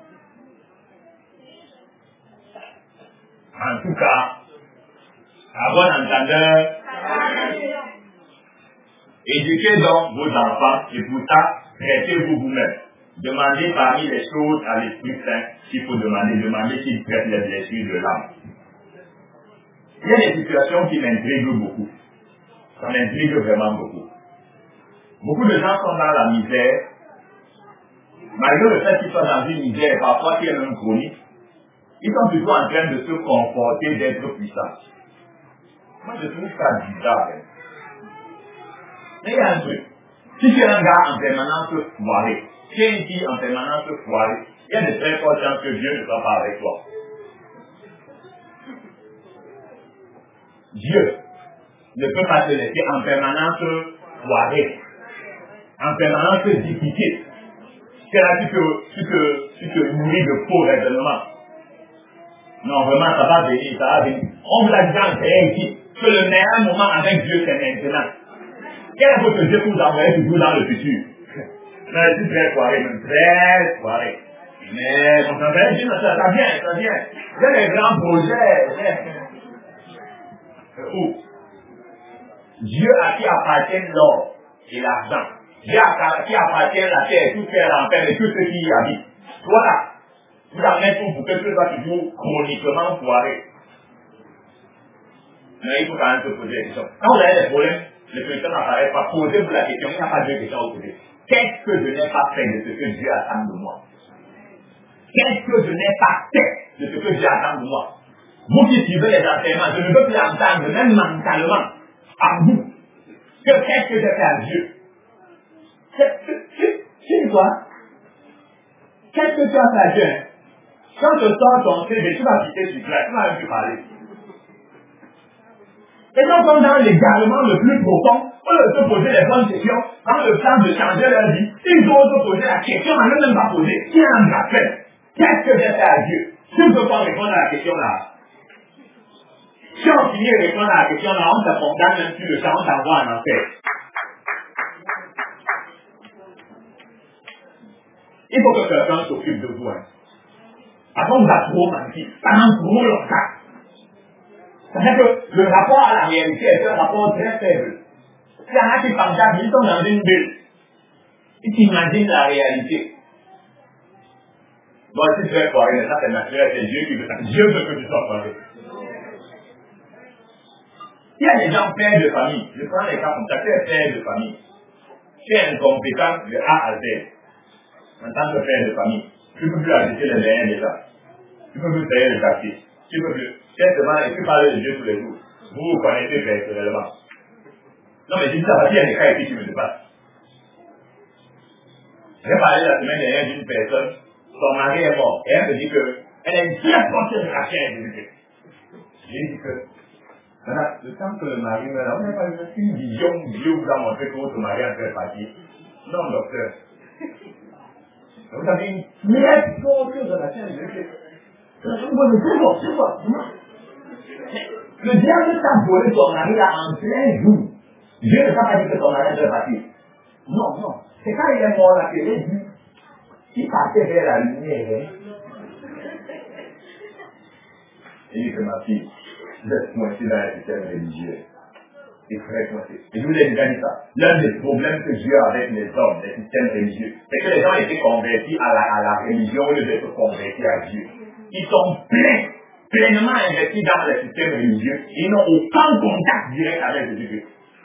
En tout cas, à bon entendeur, éduquez donc vos enfants et pour ça, traitez-vous vous-même. Demandez parmi les choses à l'Esprit Saint qu'il faut demander, demandez s'il traite les blessures de l'âme. Il y a des situations qui m'intriguent beaucoup. Ça m'intrigue vraiment beaucoup. Beaucoup de gens sont dans la misère, malgré le fait qu'ils soient dans une misère, parfois qui est même chronique, ils sont plutôt en train de se comporter d'être puissants. Moi, je trouve ça bizarre. Mais il y a un truc. Si tu es un gars en permanence foiré, tu es une fille en permanence foirée, il y a de très fortes chances que Dieu ne soit pas avec toi. Dieu ne peut pas te laisser en permanence foiré, en permanence difficile. C'est là que tu te, tu te, tu te nourris de faux raisonnements. Non, vraiment, ça va venir, ça va venir. On vous l'a dit en vrai ici, que le meilleur moment avec Dieu, c'est maintenant. Quel est votre Dieu pour vous envoyer toujours dans le futur? Non, je suis très soirée, même très soirée. Mais, mon frère dit, ça, ça vient, ça vient. J'ai des grands projets. Où? Dieu à qui appartient l'or et l'argent. Dieu à qui appartient la terre, tout fait l'enfer et tout ce qui y habite. Voilà. Vous en mettez pour que ce soit toujours chroniquement foiré. Mais il faut quand même se poser des questions. Quand vous avez des problèmes, le chrétien n'apparaît pas. Posez-vous la question, il n'y a pas de questions à vous poser. qu'est-ce que je n'ai pas fait de ce que Dieu attend de moi? Qu'est-ce que je n'ai pas fait de ce que Dieu attend de moi? Vous qui suivez les enseignements, je ne veux plus entendre, même mentalement, à vous, que qu'est-ce que j'ai fait à Dieu? C'est quoi? Qu'est-ce que tu as fait à Dieu? Quand je sors ton C V, tu vas quitter sur place, tu vas même plus parler. Et donc, comme dans l'égarement le plus profond, on leur se poser les bonnes questions, dans le plan de changer leur vie, ils doivent se poser la question, on ne même pas poser, qui en a fait? Qu'est-ce que j'ai fait à Dieu? Tu ne peux pas répondre à la question là. Si on finit de répondre à la question là, on te condamne même sur le champ, on t'envoie en enfer. Il faut que quelqu'un s'occupe de vous. Hein. Après, on vous a trop menti, pendant trop longtemps. C'est-à-dire que le rapport à la réalité est un rapport très faible. Il y en a qui pensent qu'ils sont dans une bulle. Ils s'imaginent la réalité. Bon, si tu es foiré, ça c'est naturel, c'est Dieu qui veut ça. Dieu veut que tu sois foiré. Il y a des gens pères de famille. Je prends les cas comme ça. Tu es père de famille. Tu es incompétent de A à Z. En tant que père de famille. Tu ne peux plus acheter les liens déjà. Tu ne peux plus payer le taxi. Tu ne peux plus. Simplement, et tu parles de Dieu tous les jours. Vous vous connaissez personnellement. Non, mais je dis ça parce qu'il y a des cas ici qui me dépassent. J'ai parlé la semaine dernière d'une personne, son mari est mort. Et elle me dit que elle est bien portée de la chaîne. J'ai dit que voilà, le temps que le mari meurt, on n'a pas une vision, Dieu vous a montré que votre mari a fait partie. Non, docteur. Vous avez une très forte de la chaîne. C'est bon, c'est bon. Le diable t'a volé ton mari là en plein jour. Dieu ne t'a pas dit que ton mari a fait partie. Non, non. C'est quand il est mort là qu'il est dit qu'il partait vers la lumière. Il dit que ma fille, laisse-moi ici dans un système religieux. Et frère-moi. Et je vous ai déjà dit ça. L'un des problèmes que Dieu a avec les hommes, les systèmes religieux, c'est que les gens étaient convertis à la, à la religion au lieu d'être convertis à Dieu. Ils sont pleins, pleinement investis dans les systèmes religieux. Ils n'ont aucun contact direct avec Dieu.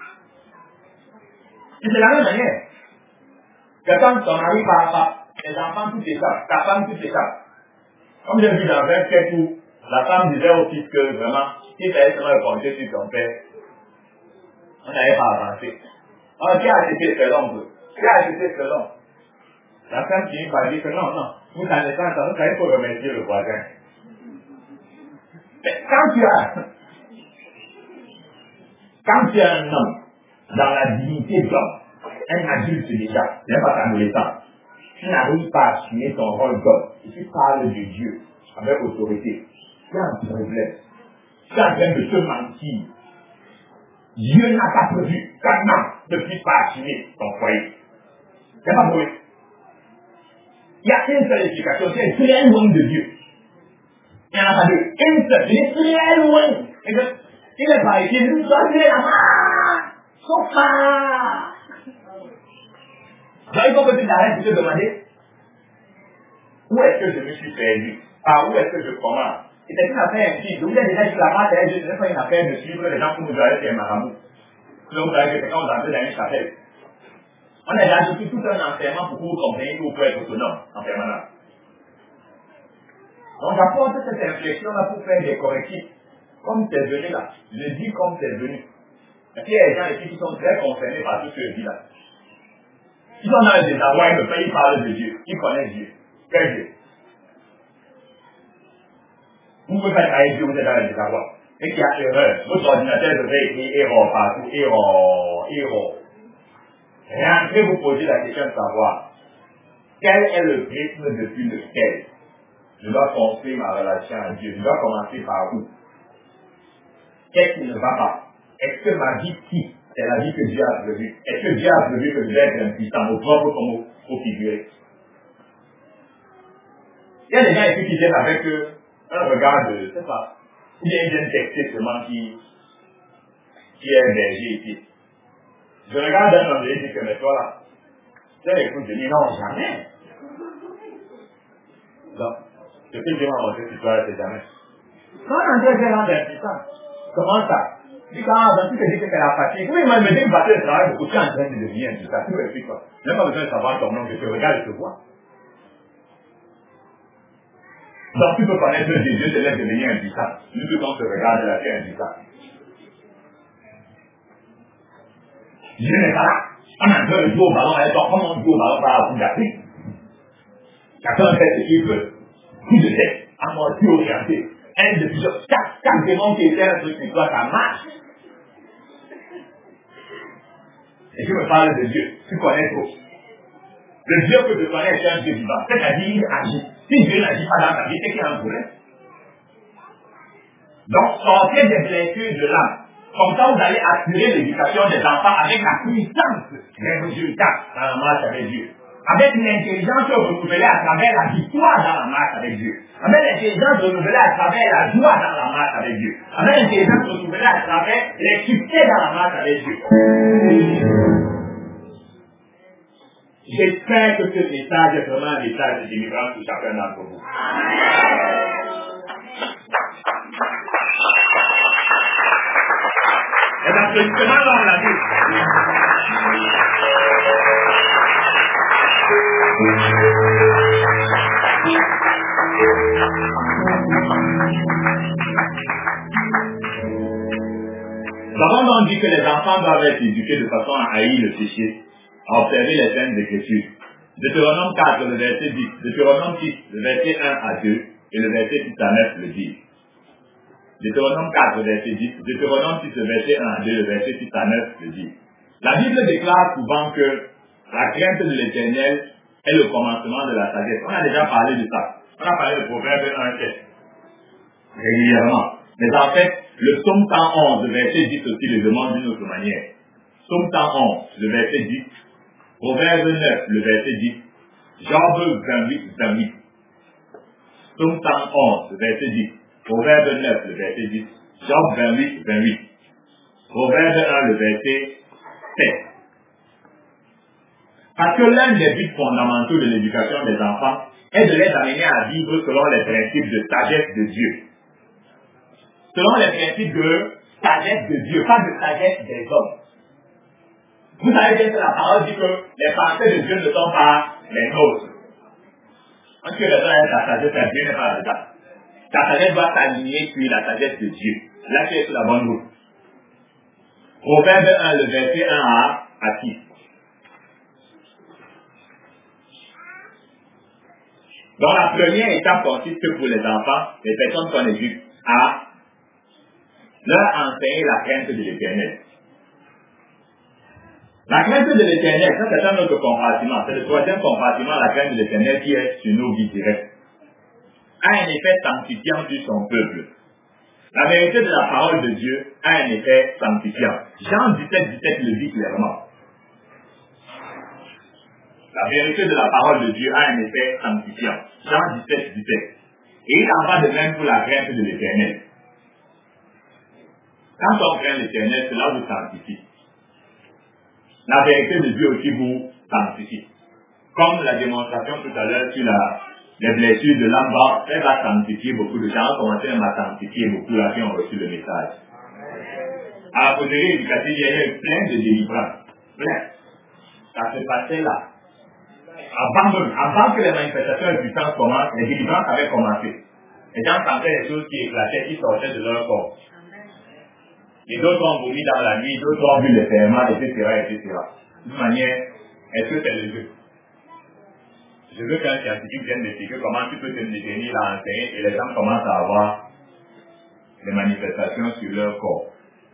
Et c'est la même manière. Que quand ton mari part pas, les enfants tout échappent, ta femme tout échappe. Comme j'ai vu dans un fait où la femme disait au fils que vraiment, si tu avais seulement compté sur ton père, on n'avait pas avancé. Alors, qui a accepté ce l'homme? Qui a accepté ce l'homme? La femme finit par dire que non, non, vous n'avez pas entendu, il faut remercier le voisin. Mais quand tu as, quand tu es un homme, dans la dignité d'homme, un adulte déjà, n'est pas un adolescent, tu n'arrives pas à assumer ton rôle d'homme, et tu parles de Dieu avec autorité, tu as un problème. Tu es en train de te mentir. Dieu n'a pas prévu qu'un homme ne puisse pas assumer son foyer. C'est pas vrai. Il y a une seule explication, c'est très loin de Dieu. Il n'y en a pas deux. Une seule, il est très loin. Il est pas ici, il nous donne la main. Sofa. Donc il faut que tu t'arrêtes de te demander où est-ce que je me suis perdu, par où est-ce que je commence. Et c'est une affaire ici. Je vous ai déjà dit que la main, ce n'est pas une affaire de suivre les gens pour nous arrêter un marabout. Donc vous savez que c'est quand vous entrez dans une chapelle. On a déjà ajouté tout un enseignement pour que vous compreniez que vous pouvez être autonome en permanence. Donc j'apporte cette réflexion-là pour faire des correctifs. Comme c'est venu là, je dis comme c'est venu. Et puis il y a des gens ici qui sont très concernés par tout ce que je dis là. Ils sont dans le désarroi, ils ne peuvent pas parler de Dieu. Ils connaissent Dieu. Quel Dieu? Vous pouvez faire travailler Dieu, vous êtes dans le désarroi. Et qu'il y a erreur. Votre ordinateur devrait écrire erreur partout. Erreur, erreur. Rentrez vous poser la question de savoir quel est le rythme depuis lequel je dois construire ma relation à Dieu. Je dois commencer par où? Qu'est-ce qui ne va pas? Est-ce que ma vie qui c'est la vie que Dieu a prévue? Est-ce que Dieu a prévu que je vais être impuissant au propre comme au, au figuré? Il y a des gens ici qui viennent avec eux un regard de, je sais pas, ou bien ils viennent texter seulement qui, qui est berger ici. Je regarde un homme et je dis que mais toi là, tu sais, écoute, je dis non, jamais. Donc, ce que Dieu m'a montré sur toi, c'est jamais. Quand on dit que c'est impuissant, comment ça? dis quand dans tout dit qu'elle a fatigué, oui, mais me dit que battre le travail, beaucoup, tu es en train de devenir un tout ça, tu m'expliques quoi. Même pas besoin de savoir ton nom, que tu regardes et te vois. Donc tu peux connaître Dieu, Dieu te laisse devenir un puissant. Nous tout on se regarde la terre un puissant. Dieu n'est pas là. On a un peu joué au ballon, et donc comment on joue au ballon par la coupe d'Afrique. Chacun fait ce qu'il veut. Coup de tête, à moitié orienté. Un de plusieurs, chaque, chaque démon qui était un truc sur toi, ça marche. Et tu me parles de Dieu, tu connais trop. Le Dieu que tu connais est un Dieu vivant. C'est-à-dire, il agit. Si Dieu n'agit pas dans ta vie, c'est qu'il y a un problème. Donc, sortez des blessures de l'âme. Comme ça, vous allez assurer l'éducation des enfants avec la puissance des résultats dans la marche avec Dieu. Avec l'intelligence renouvelée à travers la victoire dans la marche avec Dieu. Avec l'intelligence renouvelée à travers la joie dans la marche avec Dieu. Avec l'intelligence renouvelée à travers les succès dans la marche avec Dieu. J'espère que ce message est vraiment un message de délivrance pour chacun d'entre vous. Et l'applaudissement dans la vie. Nous avons donc dit que les enfants doivent être éduqués de façon à haïr le péché, à observer les saintes écritures. Deutéronome quatre, le verset dix, Deutéronome six, le verset un à deux, et le verset six à neuf le dit. Deutéronome quatre, verset dix, Deutéronome six, le verset un à deux, le verset six à neuf le dit. La Bible déclare souvent que la crainte de l'Éternel est le commencement de la sagesse. On a déjà parlé de ça. On a parlé de Proverbe un sept régulièrement. Mais en fait, le psaume cent onze, le verset dix aussi le demande d'une autre manière. Psaume cent onze, le verset dix, Proverbe neuf, le verset dix, Job vingt-huit, vingt-huit. Psaume cent onze, le verset dix, Proverbe neuf, le verset dix, Job vingt-huit, vingt-huit. Proverbe un, le verset sept. Parce que l'un des buts fondamentaux de l'éducation des enfants est de les amener à vivre selon les principes de sagesse de Dieu. Selon les principes de sagesse de Dieu, pas de sagesse des hommes. Vous savez bien que la parole dit que les pensées de Dieu ne sont pas les nôtres. Quand tu raisonnes avec ta sagesse, ta Dieu n'est pas là-dedans. Ta sagesse doit s'aligner sur la sagesse de Dieu. Là, tu es sur la bonne route. Proverbe un, le verset un à six. Donc la première étape consiste pour les enfants, les personnes qu'on éduque, à leur enseigner la crainte de l'Éternel. La crainte de l'Éternel, ça c'est un autre compartiment. C'est le troisième compartiment, la crainte de l'Éternel, qui est sur nos vies directes. A un effet sanctifiant sur son peuple. La vérité de la parole de Dieu a un effet sanctifiant. Jean dix-sept, dix-sept le dit clairement. La vérité de la parole de Dieu a un effet sanctifiant. Jean dix-sept, dix-sept. Et il en va de même pour la crainte de l'Éternel. Quand on craint l'Éternel, cela vous sanctifie. La vérité de Dieu aussi vous sanctifie. Comme la démonstration tout à l'heure sur la, les blessures de l'âme, elle va sanctifier beaucoup de gens. On commencé à sanctifier beaucoup là qui ont reçu le message. À la poterie éducative, il y a eu plein de délivrances. Plein. Ça se passait là. Avant, avant que les manifestations de puissance commencent, les délivrances avaient commencé. Les gens sentaient des choses qui éclataient, qui sortaient de leur corps. Et d'autres ont vomi dans la nuit, d'autres ont vu les ferments, et cetera, et cetera. De toute manière, est-ce que c'est le jeu? Je veux qu'un scientifique vienne m'expliquer comment tu peux te détenir à enseigner et les gens commencent à avoir des manifestations sur leur corps.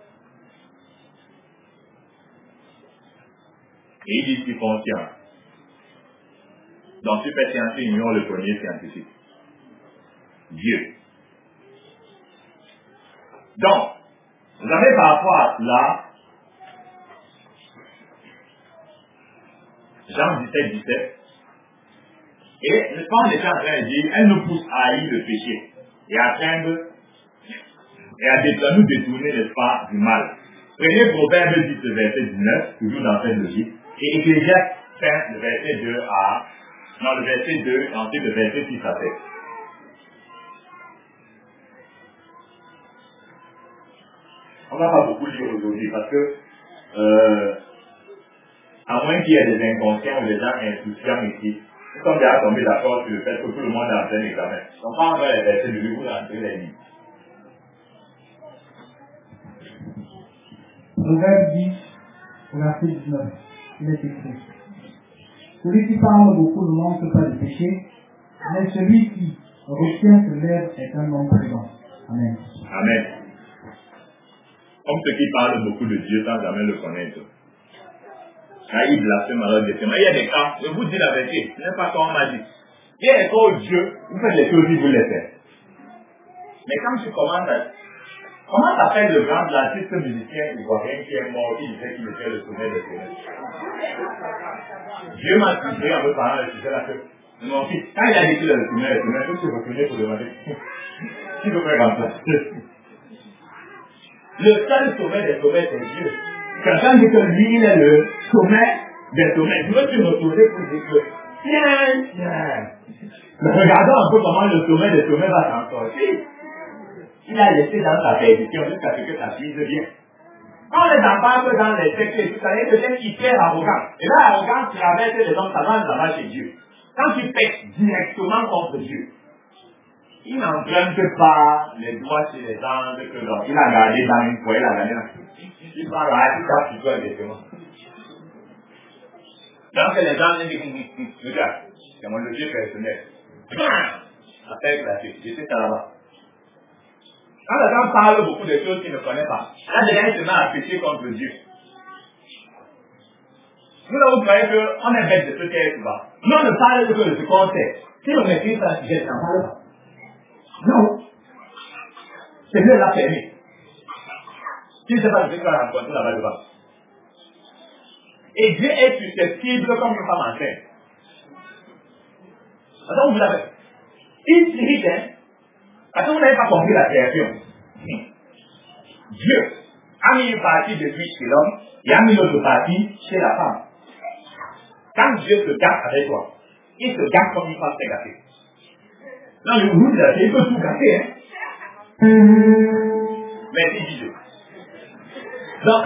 Et ils disent qu'ils font science. Donc, tu fais science, ignore le premier scientifique. Dieu. Donc, vous avez par rapport à cela, Jean dix-sept, dix-sept, et quand les gens en train de dire, elle nous pousse à haïr le péché, et à atteindre, et à nous détourner, n'est-ce pas, du mal. Prenez Proverbe dix, le verset dix-neuf, toujours dans cette logique, et Ecclésiaste cinq, le verset deux à, non, le verset deux, et ensuite le verset six à sept. On ne va pas beaucoup lire aujourd'hui parce que, euh, à moins qu'il y ait des inconscients ou des gens insouciants ici, nous sommes déjà tombés d'accord sur le fait que tout le monde est en plein examen. Donc quand on va les versets de lui, vous entrez les livres. Proverbe dix, verset dix-neuf, il est écrit. Celui qui parle beaucoup ne manque pas de péché, mais celui qui retient ses lèvres est un homme prudent. Amen. Amen. Comme ceux qui parlent beaucoup de Dieu sans jamais le connaître. Là, ils blasphèment alors directement. Il y a des cas, je vous dis la vérité, ce n'est pas comme on m'a dit. Il y a des cas où Dieu, vous faites les choses, vous les faites. Mais quand tu commences à... Comment s'appelle le grand l'artiste musicien ivoirien qui est mort, qui disait qu'il était le sommet des sommets? Dieu m'a expliqué en me parlant de ce sujet-là que mon fils, quand il a dit qu'il est le sommet des sommets, je suis retourné pour demander qui veut faire comme ça. Le seul sommet des sommets, c'est Dieu. Quelqu'un dit que lui, il est le sommet des sommets. Je veux te retourner pour dire que tiens, tiens. Mais regardons un peu comment le sommet des sommets va s'en sortir. Il a laissé dans sa perdition jusqu'à ce que ça puisse bien. Quand les enfants que dans les sectes et tout ça, ils deviennent hyper arrogants. Et là, l'arrogance traverse les hommes, ça va là-bas chez Dieu. Quand tu pètes directement contre Dieu, il n'emprunte pas les doigts chez les anges que donc, il a gardé dans une fois, il a gardé dans il va là, il tape sur toi directement. Donc les anges disent, regarde, c'est mon dossier personnel. Appelle la fille, je sais ça là-bas. Quand les gens parlent beaucoup de choses qu'ils ne connaissent pas, là, déjà, ils se mettent à pécher contre Dieu. Vous, là, vous croyez qu'on est bête de ce qu'elle est bas. Nous, on ne parle que de ce qu'on sait. Si on maîtrise ça, je n'en parle pas. Non. C'est Dieu l'a permis. Tu ne sais pas ce que tu vas rencontrer là-bas devant. Et Dieu est susceptible comme une femme enceinte. Attends, vous l'avez. Il s'irrite, hein. Parce que vous n'avez pas compris la création. Dieu a mis une partie de lui chez l'homme et a mis l'autre partie chez la femme. Quand Dieu se gâte avec toi, il se gâte comme une femme s'est gâtée. Non, le goût de la il peut tout gâter, hein. Merci Dieu. Donc,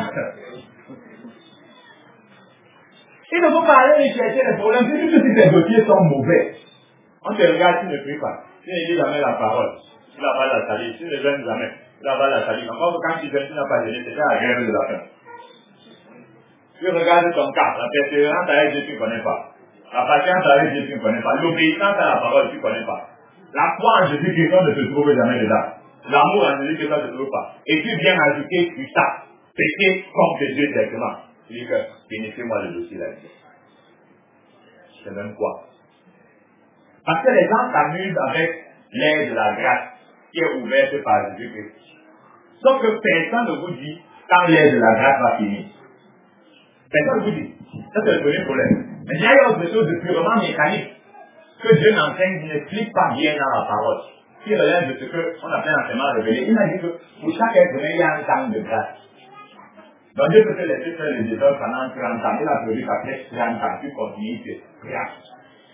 il ne faut pas aller chercher les problèmes. C'est juste que tes dossiers sont mauvais. On te regarde, tu ne pries pas. Tu ne lis jamais la parole. Tu n'as pas la salive. Tu ne jeûnes jamais. Tu n'as pas la salive. Encore quand tu jeûnes, tu n'as pas jeûné. C'est la grève de la faim. Tu regardes ton cas. La persévérance avec Dieu, tu ne connais pas. La patience avec Dieu, tu ne connais pas. L'obéissance à la parole, tu ne connais pas. La foi en Jésus-Christ ne se trouve jamais dedans. L'amour en Jésus-Christ ne se trouve pas. Et tu viens ajouter sur ça. Péché contre Dieu directement. Tu dis que, finissez-moi le dossier là-dessus. C'est même quoi? Parce que les gens s'amusent avec l'air de la grâce qui est ouverte par Jésus-Christ. Sauf que personne ne vous dit quand l'air de la grâce va finir. Personne ne vous dit. Ça, c'est le premier problème. Mais il y a autre chose de purement mécanique que Dieu n'enseigne, il n'explique pas bien dans la parole. Qui relève de ce qu'on appelle l'enseignement révélé. Il a dit que pour chaque être humain, il y a un temps de grâce. Donc Dieu peut te laisser faire les efforts pendant trente ans. Il a prévu qu'après trente ans, tu continues tes grâces.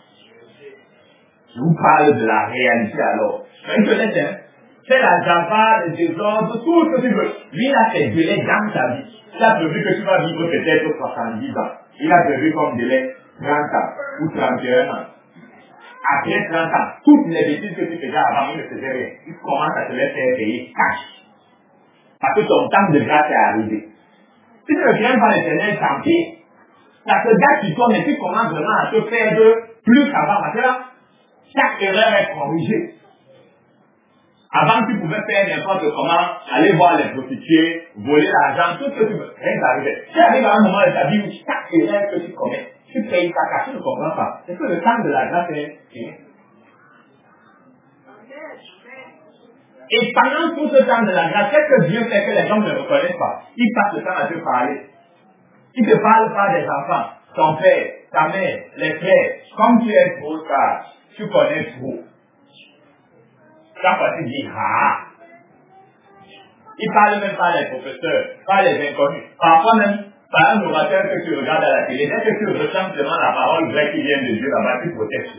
Je vous parle de la réalité alors. Mais il te laisse, hein. C'est la java, le désordre, tout ce que tu veux. Lui, il a fait délai dans ta vie. Il a prévu que tu vas vivre peut-être soixante-dix ans. Il a prévu comme délai trente ans ou trente et un ans. Après trente ans, toutes les bêtises que tu faisais avant, il ne faisait rien. Tu commences à te les faire payer cash. Parce que ton temps de grâce est arrivé. Si tu ne viens pas l'éternel, tant pis. Ça te gâte sur toi, mais tu commences vraiment à te perdre plus qu'avant. Parce que là, chaque erreur est corrigée. Avant, tu pouvais faire n'importe comment, aller voir les prostituées, voler l'argent, tout ce que tu veux. Rien n'arrivait. Tu arrives à un moment de ta vie où chaque erreur que tu commets, tu payes ta cash, tu ne comprends pas. C'est que le temps de la grâce est fini. Et pendant tout ce temps de la grâce, qu'est-ce que Dieu fait que les gens ne reconnaissent pas? Il passe le temps à te parler. Il ne te parle pas des enfants, ton père, ta mère, les frères. Comme tu es trop sage, tu connais trop. Chaque fois tu dis, ah. Il ne parle même pas des professeurs, pas les inconnus. Parfois même, par un orateur que tu regardes à la télé, dès que tu ressens seulement la parole vraie qui vient de Dieu, là-bas, tu protestes.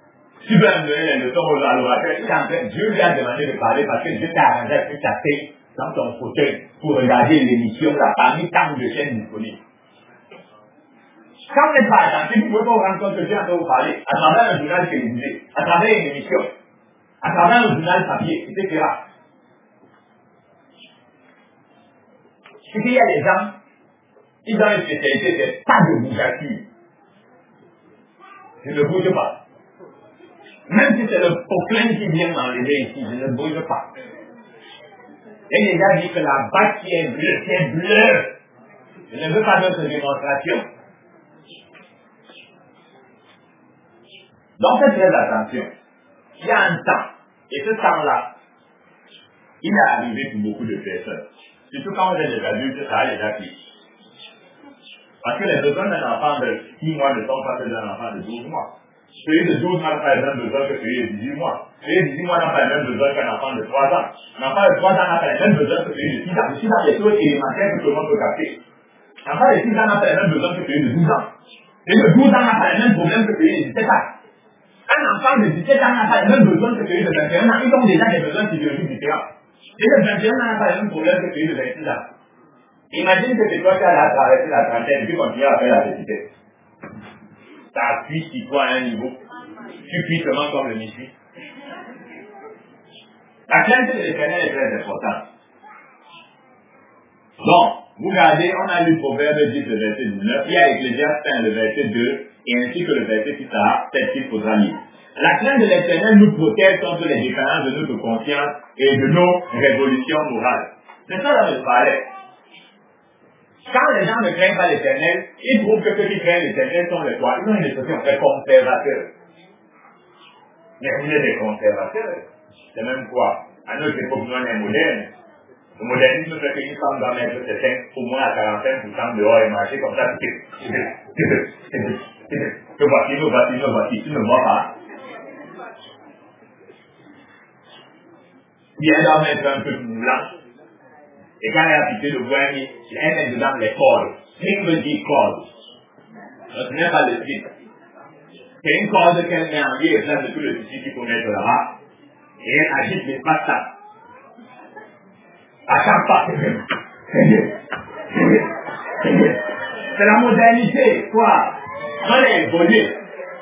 Tu veux amener les leçons à l'orateur, il est en train, Dieu lui a demandé de parler parce que Dieu t'a arrangé avec ta tête dans ton fauteuil pour regarder l'émission là parmi tant de chaînes disponibles. Quand vous n'êtes pas attentif, vous ne pouvez pas vous rendre compte que je suis en train de vous parler à travers un journal télévisé, à travers une émission, à travers un journal papier, et cetera. C'est qu'il y a des gens, ils ont une spécialité, c'est pas de bougature. Je ne bouge pas. Même si c'est le proclaim qui vient m'enlever ici, je ne bouge pas. Et les gars disent que la bague qui est bleue, c'est bleu. Je ne veux pas d'autres démonstrations. Donc faites très attention. Il y a un temps, et ce temps-là, il est arrivé pour beaucoup de personnes. Surtout quand vous êtes des adultes, ça a déjà pris. Parce que les besoins d'un enfant de six mois ne sont pas ceux d'un enfant de douze mois. Celui de douze mois n'a pas les mêmes besoins que celui de dix-huit mois. Celui de dix-huit mois n'a pas les mêmes besoins qu'un enfant de trois ans. L'enfant de trois ans n'a pas les mêmes besoins que celui de six ans. Le six ans est choses élémentaires que tout le monde peut capter. L'enfant de six ans n'a pas les mêmes besoins que celui de douze ans. Celui de douze ans n'a pas les mêmes problèmes que celui de dix-sept ans. Un enfant de dix-sept ans n'a pas les mêmes besoins que celui de vingt et un ans. Ils ont déjà des besoins physiologiques différents. Celui de vingt et un ans n'a pas les mêmes problèmes que celui de vingt-six ans. Imagine que c'est toi qui as traversé la trentaine et tu continues à faire la petitesse. Ça appuie sur toi à un niveau. Tu cuis seulement comme le Messie. La crainte de l'Éternel est très importante. Donc, vous regardez, on a lu Proverbe dix, le verset dix-neuf, il y a Ecclésiaste un, le verset deux, et ainsi que le verset six à sept qu'il faudra lire. La crainte de l'Éternel nous protège contre les défaillances de notre conscience et de nos révolutions morales. C'est ça dont je parlais. Quand les gens ne craignent pas l'Éternel, ils trouvent que ceux qui craignent l'Éternel sont les quoi? Ils ont une expression très conservateur. Mais vous êtes des conservateurs. C'est même quoi? À notre époque, nous on est moderne. Le modernisme fait qu'une femme doit mettre ses seins au moins à quarante-cinq pour cent dehors et marcher comme ça. Que voici, me voici, me voici, tu ne vois pas. Puis elle doit mettre un peu blanc. Et quand elle a piqué le voile, elle met dedans les cordes. String veut dire corde. Ce n'est pas le string. C'est une corde qu'elle met en lieu et place de tout le tissu qu'il faut mettre là-bas. Et elle agite l'espace là. À chaque pas. C'est la modernité, quoi. On est évolué.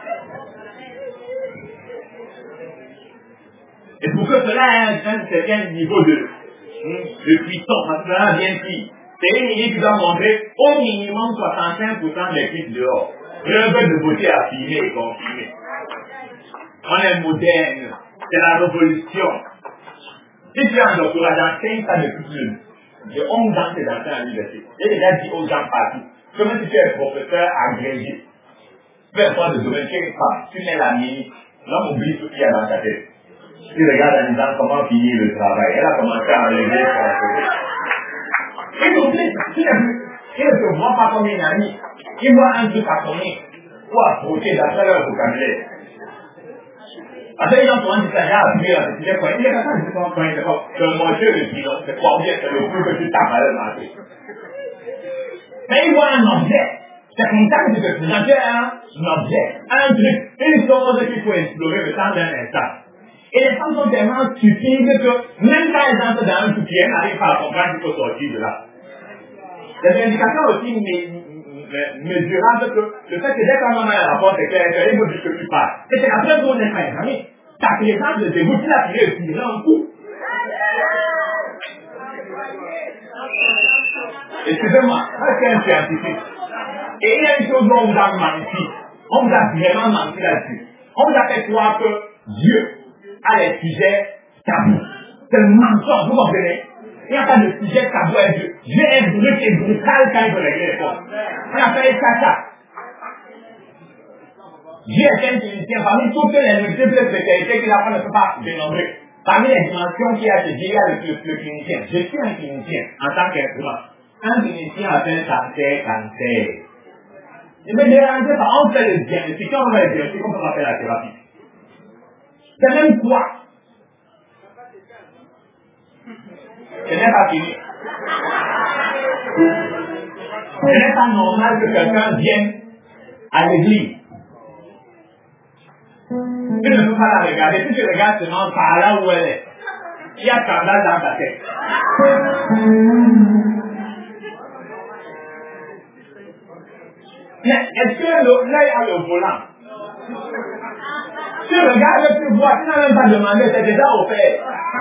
Et pour que cela ait un certain niveau de, de puissance, parce que cela vient pris. C'est une minute qui doit montrer au minimum soixante-cinq pour cent des cuisses dehors. Un peu de beauté à filmer et confirmer. On est moderne. C'est la révolution. Si tu as un doctorat dans cinq ans depuis plus de onze ans, tu es dans à l'université. J'ai déjà dit aux gens partout, que même si tu es professeur agrégé, peu importe le domaine, tu es une femme, tu mets la minute, l'homme oublie tout ce qu'il y a dans ta tête. Tu regardes en disant comment finir le travail. Elle a commencé à enlever son côté. Il oublie, tu n'es plus. Il ne te voit pas comme une amie. Il voit un truc à sonner ou à frotter d'après leur vocabulaire. Parce que les gens souvent disent ça, j'ai appuyé la petite école. Il y a quelqu'un qui dit comment il fait comme c'est un monsieur de pilon, c'est quoi bien, c'est le plus que tu tapes à le marché. Mais il voit un objet. C'est comme ça que tu peux présenter un objet, un truc, une chose qu'il faut explorer le temps d'un instant. Et les femmes sont tellement stupides que même quand elles entrent dans un soupier, elles n'arrivent pas à comprendre qu'il faut sortir de là. Les indications aussi mesurables que le fait que dès qu'on a un rapport, c'est clair, il faut juste que tu parles. Et c'est après qu'on n'est pas examiné. Ta présence de dégoût, tu l'as tiré et tiré un coup. Excusez-moi, moi je suis un scientifique. Et il y a une chose dont on vous a menti. On vous a vraiment menti là-dessus. On vous a fait croire que Dieu a les sujets tabous. C'est le mensonge, vous comprenez? Il n'y a pas de sujet tabou à Dieu. Dieu est brut et brutal quand il veut régler les choses. On appelle ça ça. Dieu est un physicien. Parmi toutes les multiples spécialités qu'il a, on ne peut pas dénombrer. Parmi les dimensions qu'il y a, il y a le, le, le clinicien. Je suis un clinicien en tant qu'instrument. Un clinicien appelle cancer, cancer. Ne me dérangez pas, on fait le diagnostic. Quand on fait le diagnostic, on peut pas faire la thérapie. C'est même quoi? Ce n'est pas fini. Ce n'est pas normal que quelqu'un vienne à l'église. Tu ne peux pas la regarder. Si tu regardes seulement par là où elle est, il y a scandale dans ta tête. Mais est-ce que l'œil a le volant? Tu regardes, tu vois, tu n'as même pas demandé, c'est déjà offert.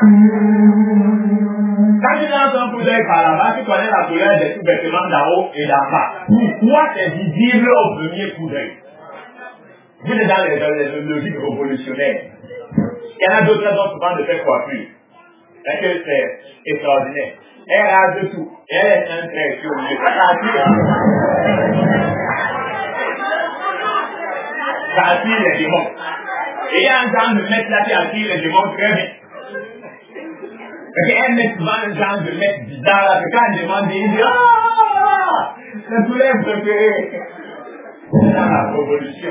Quand tu lances un coup d'œil par là-bas, tu connais la couleur des sous-vêtements d'en haut et d'en bas. Pourquoi c'est visible au premier coup d'œil? Vous êtes dans les, dans les logiques révolutionnaires. Il y en a d'autres qui ont souvent de faire coiffure. C'est que c'est extraordinaire. Elle rase de tout. Et elle est un trait sur le milieu. Ça attire les démons. Et il y a un genre de mec là qui attire les démons très vite. Parce qu'elle met souvent un genre de mec bizarre là, que quand elle demande, il dit ah, c'est tous les préférés. C'est dans la révolution.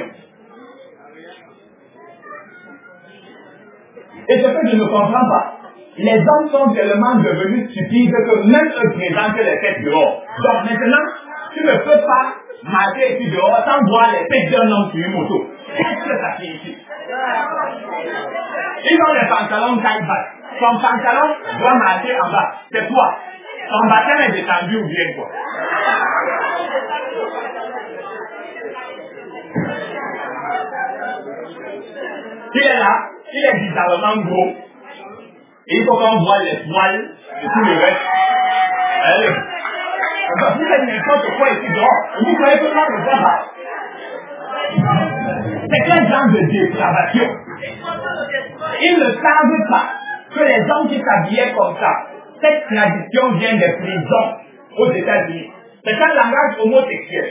Et ce que je ne comprends pas, les hommes sont tellement devenus stupides que même eux présentent les têtes dehors. Donc maintenant, tu ne peux pas marcher ici dehors sans voir les têtes d'un homme sur une moto. Qu'est-ce que ça signifie? Ils ont les pantalons taille basse. Son pantalon doit marcher en bas. C'est quoi? Son bâton est descendu ou bien quoi? Il est là, il est bizarrement gros. Et il faut qu'on voit les poils et tout le reste. Allez. Vous faites n'importe quoi ici dehors. Vous croyez que tout le monde ne voit pas? C'est quel genre de dépravation? Ils ne savent pas que les hommes qui s'habillaient comme ça, cette tradition vient des prisons aux États-Unis. C'est un langage homosexuel.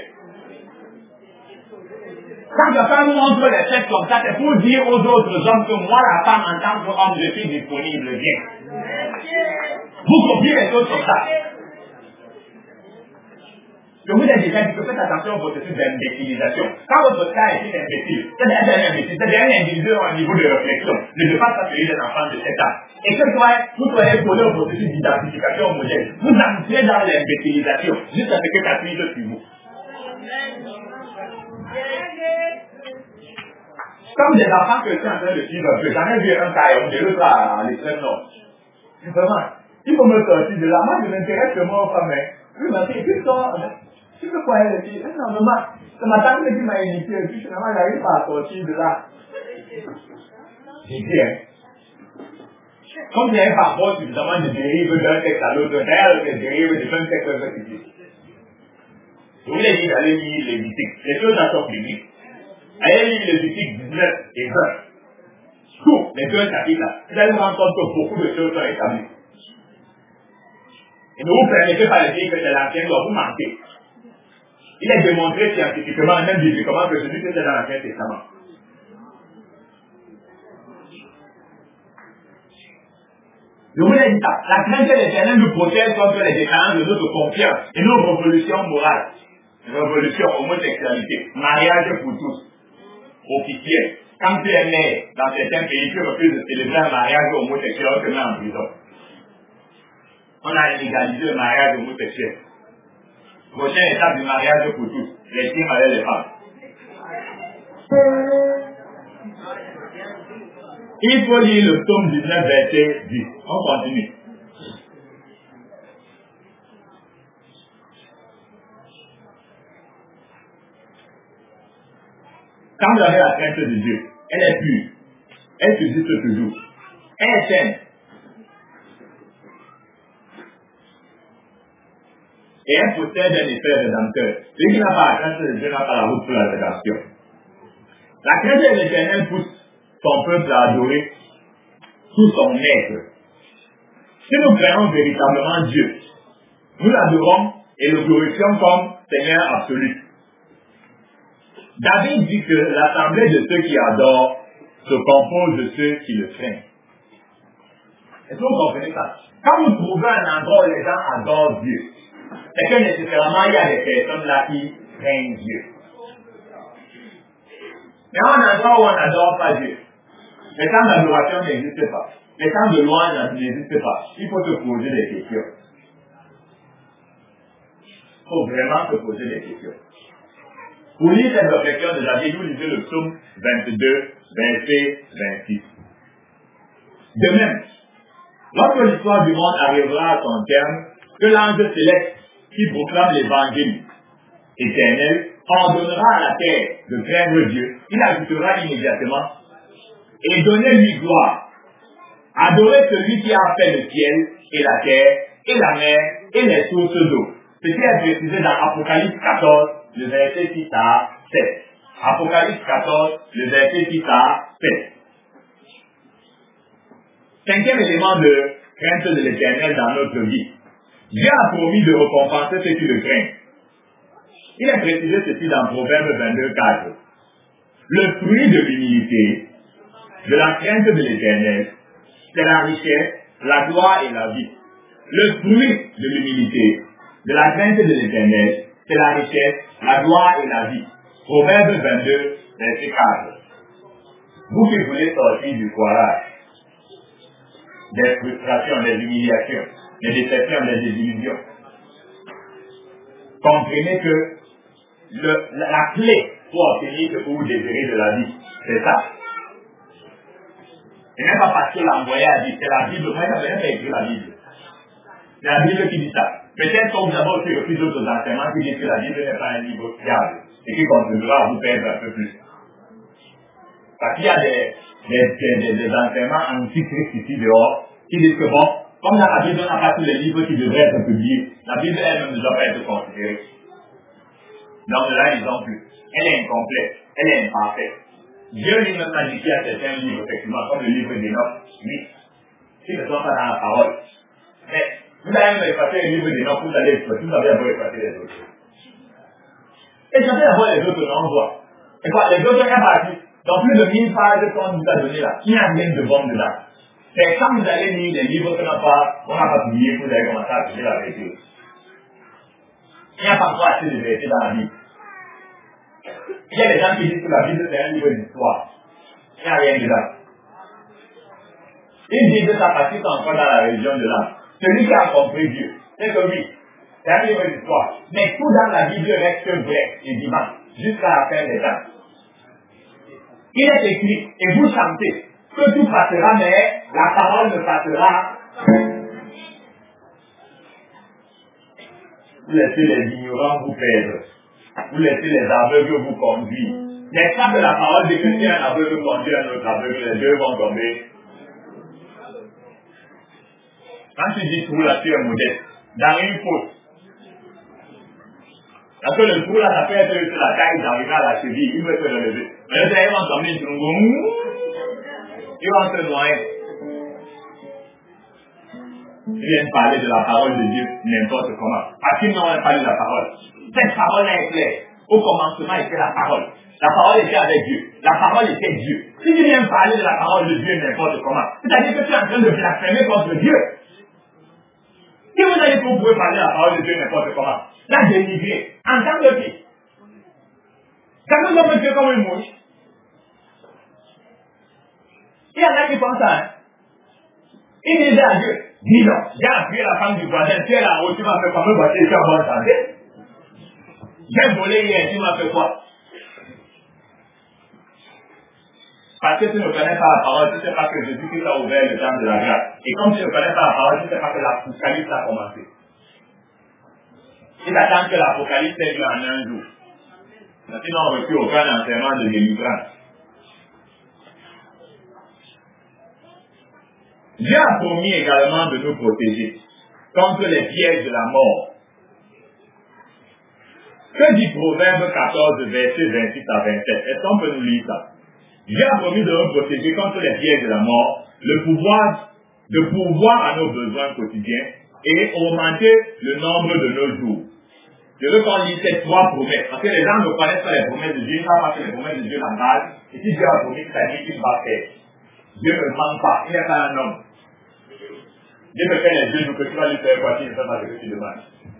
Quand la femme montre les têtes comme ça, c'est pour dire aux autres hommes que moi, la femme, en tant qu'homme, je suis disponible, viens. Vous comprenez les choses comme ça. Je vous ai déjà dit que faites attention au processus d'imbécilisation. Quand votre cas est une imbécile, c'est déjà un imbécile, c'est déjà un individu à un niveau de réflexion, ne dépasse pas celui d'un enfant de sept ans. Et que toi, vous soyez collé au processus d'identification homogène, vous entrez dans l'imbécilisation jusqu'à ce que ça finisse sur vous. Comme des enfants que je suis en train de suivre un peu, j'en ai vu un cas et l'autre à l'extrême nord. Vraiment, il faut me sortir de là. Moi, je m'intéresse que moi aux femmes. Oui, mais c'est plus ça. Tu peux quoi elle dit? Non, maman, c'est ma tante qui m'a initié, et puis finalement, j'arrive pas à sortir de là. J'ai dit, hein. Comme il n'y avait pas encore suffisamment de dérives d'un texte à l'autre, d'ailleurs, les dérives de un texte à l'autre, je vous l'ai dit d'aller lire les Lévitique. Les choses là sont publiques. Allez lire les Lévitique dix-neuf et vingt. Tout, les deux chapitres là. Vous allez vous rendre compte que beaucoup de choses sont établies. Et ne vous permettez pas de dire que c'est l'Ancien, doit vous manquer. Il est démontré scientifiquement, même bibliquement, que celui que c'est dans l'Ancien Testament. Je vous l'ai dit ça. La crainte de l'Éternel nous protège contre les décalances de notre confiance et nos révolutions morales. Révolution, homosexualité, mariage pour tous, officiel. Quand tu es né dans certains pays, tu refuses de célébrer un mariage homosexuel, on te met en prison. On a légalisé le mariage homosexuel. Prochaine étape du mariage pour tous, les filles avec les femmes. Il faut lire le psaume dix-neuf, verset dix. On continue. Quand vous avez la crainte de Dieu, elle est pure. Elle subsiste toujours. Elle est saine. Et elle possède un effet rédempteur. Celui qui n'a pas la crainte de Dieu n'a pas la route pour la rédemption. La crainte de l'Éternel pousse son peuple à adorer sous son maître. Si nous craignons véritablement Dieu, nous l'adorons et le glorifions comme Seigneur absolu. David dit que l'assemblée de ceux qui adorent se compose de ceux qui le craignent. Est-ce que vous comprenez ça? Quand vous trouvez un endroit où les gens adorent Dieu, c'est que nécessairement il y a des personnes là qui craignent Dieu. Mais un endroit où on n'adore pas Dieu, les temps d'adoration n'existent pas. Les temps de louange n'existent pas. Il faut se poser des questions. Il faut vraiment se poser des questions. Pour lire cette réflexion de David, vous lisez le psaume vingt-deux, verset vingt-six. De même, Lorsque l'histoire du monde arrivera à son terme, que l'ange céleste qui proclame l'évangile éternel ordonnera à la terre de craindre Dieu, il ajoutera immédiatement et donnez-lui gloire. Adorez celui qui a fait le ciel et la terre et la mer et les sources d'eau. Ce qui est précisé dans Apocalypse quatorze, le verset six à sept. Apocalypse quatorze, le verset six à sept. Cinquième élément de crainte de l'Éternel dans notre vie. Dieu a promis de récompenser ceux qui le craignent. Il est précisé ceci dans Proverbe vingt-deux, quatre. Le fruit de l'humilité, de la crainte de l'Éternel, c'est la richesse, la gloire et la vie. Le fruit de l'humilité, de la crainte de l'Éternel, c'est la richesse, la gloire et la vie. Proverbe vingt-deux, verset quatre. Vous qui voulez sortir du courage, des frustrations, des humiliations, des déceptions, des désillusions, comprenez que le, la, la clé pour obtenir ce que vous désirez de la vie, c'est ça. Et même pas parce que l'envoyé a dit, c'est la Bible, moi je n'ai même pas écrit la Bible. C'est la Bible qui dit ça. Peut-être que vous avez aussi repris d'autres enseignements qui disent que la Bible n'est pas un livre fiable et qui contribuera à vous perdre un peu plus. Parce qu'il y a des, des, des, des, des enseignements anti-Christ ici dehors qui disent que bon, comme dans la Bible, on n'a pas tous les livres qui devraient être publiés, la Bible elle-même ne doit pas être considérée. Donc là, ils n'ont plus. Elle est incomplète, elle est imparfaite. Dieu lui-même a dit qu'il y a certains livres, effectivement, comme le livre d'Enoch, oui, qui ne sont pas dans la parole. Mais vous allez me effacer le livre d'Enoch, vous allez exploiter, vous allez d'abord effacer les autres. Et j'avais d'abord les autres, on voit. Et quoi, les autres sont partis. Dans plus de mille pages qu'on nous a donné là, il n'y a rien de bon dedans. C'est quand vous allez lire les livres qu'on n'a pas, on n'a pas publiés, vous allez commencer à trouver la vérité. Il n'y a pas encore assez de vérité dans la Bible. Il y a des gens qui disent que la Bible c'est un livre d'histoire. Il n'y a rien dedans. Ils disent que ça participe encore dans la religion de l'âme. Celui qui a compris Dieu, c'est que oui, c'est un livre d'histoire. Mais tout dans la Bible reste vrai et vivant jusqu'à la fin des temps. Il est écrit, et vous chantez, que tout passera, mais la parole ne passera. Vous laissez les ignorants vous perdre. Vous laissez les aveugles vous conduire. N'est-ce pas que la parole dit que si un aveugle conduit un autre aveugle, les deux vont tomber? Quand tu dis trou là, tu es modeste. Dans une faute. Parce que le trou là, ça peut être sur la taille d'arriver à la cheville, il veut se relever. Mais là, ils vont tomber sur un ils vont se noyer. Ils viennent parler de la parole de Dieu n'importe comment. Parce qu'ils n'ont pas lu la parole. Cette parole est claire. Au commencement était la parole. La parole était avec Dieu. La parole était Dieu. Si tu viens parler de la parole de Dieu n'importe comment, c'est-à-dire que tu es en train de blasphémer contre Dieu. Si vous allez que vous pouvez parler de la parole de Dieu n'importe comment, la dénigrer, en tant que qui? Quand vous avez Dieu comme une mouche, il y en a qui pensent à hein. Il disait à Dieu, dis donc, j'ai appuyé la femme du voisin, tu es là-haut, tu m'as fait quoi, me voici, tu es en bonne santé. J'ai volé hier, tu m'as fait quoi? Parce que tu ne connais pas la parole, tu ne sais pas que Jésus-Christ a ouvert le temps de la grâce. Et comme tu ne connais pas la parole, tu ne sais pas que l'Apocalypse a commencé. Il attend que l'Apocalypse ait lieu en un jour. Sinon, on ne reçoit aucun enseignement de délivrance. Dieu a promis également de nous protéger contre les pièges de la mort. Que dit Proverbe quatorze, versets vingt-six à vingt-sept? Est-ce qu'on peut nous lire ça? Dieu a promis de nous protéger contre les pièges de la mort, le pouvoir de pourvoir à nos besoins quotidiens et augmenter le nombre de nos jours. Je veux qu'on lise ces trois promesses, parce que les gens ne connaissent pas les promesses de Dieu, ils ne savent pas que les promesses de Dieu l'engagent, et si Dieu a promis, ça dit qu'il va faire. Dieu ne ment pas, il n'est pas un homme. Dieu me fait les deux jours que tu vas lui faire quoi, tu ne sais pas ce que tu demandes.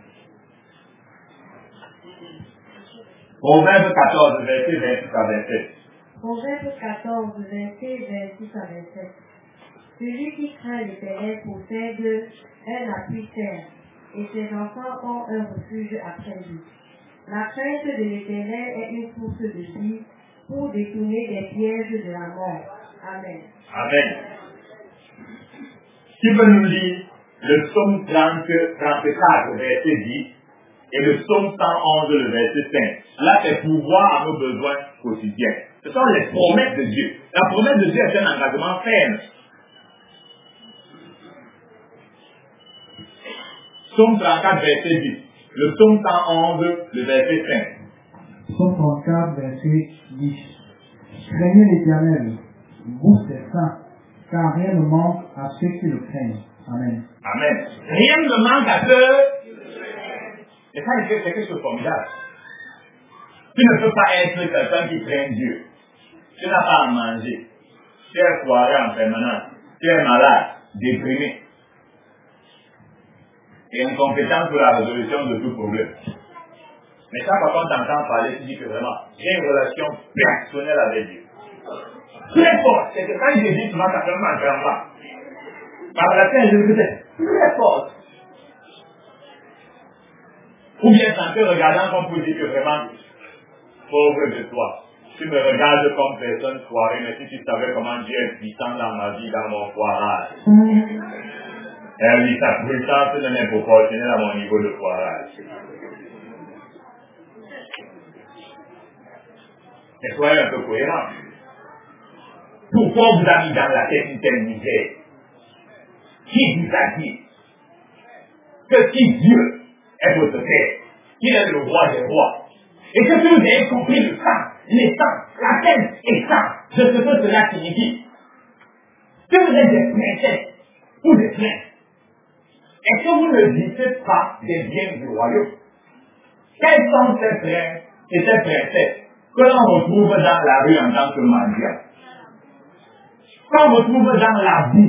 Proverbe quatorze, verset vingt-six à vingt-sept. Proverbe quatorze, verset vingt-six à vingt-sept. Celui qui craint l'Éternel possède un appui ferme, et ses enfants ont un refuge après lui. La crainte de l'Éternel est une source de vie pour détourner des pièges de la mort. Amen. Amen. Qui peut nous lire le psaume trente, trente-quatre, verset dix, et le psaume cent onze, le verset cinq. Là, c'est pourvoir à nos besoins quotidiens. Ce sont les promesses de Dieu. La promesse de Dieu est un engagement ferme. Psaume trente-quatre, verset dix. Le psaume cent onze, le verset cinq. Psaume trente-quatre, verset dix. Craignez l'Éternel, vous ses saints, car rien ne manque à ceux qui le craignent. Amen. Amen. Rien ne manque à ceux. Et ça, c'est quelque chose de formidable. Tu ne peux pas être quelqu'un qui craint Dieu. Tu n'as pas à manger. Tu es foiré en permanence. Tu es malade, déprimé. Et incompétent pour la résolution de tout problème. Mais chaque fois qu'on t'entend parler, tu dis que vraiment, j'ai une relation personnelle avec Dieu. Très forte. C'est que quand il te dit souvent, ça fait un grand pas. Ma relation avec Dieu, c'est très forte. Ou bien c'est un peu regardant comme pour dire que vraiment, pauvre de toi. Tu me regardes comme personne foirée, mais si tu savais comment Dieu est puissant dans ma vie, dans mon foirage. Et oui, sa puissance ne m'est proportionnelle à mon niveau de foirage. Et soyez un peu cohérent. Pourquoi vous avez mis dans la tête une telle misère? Qui vous a dit que si Dieu est votre Père, qu'il est le roi des rois, et que si vous avez compris le sang, les sangs, la peine et sang de ce que cela signifie, que vous êtes des princesses ou des princes, est-ce que vous ne dites pas des biens du royaume? Quels sont ces princes et ces princesses que l'on retrouve dans la rue en tant que mendiant? Qu'on retrouve dans la vie?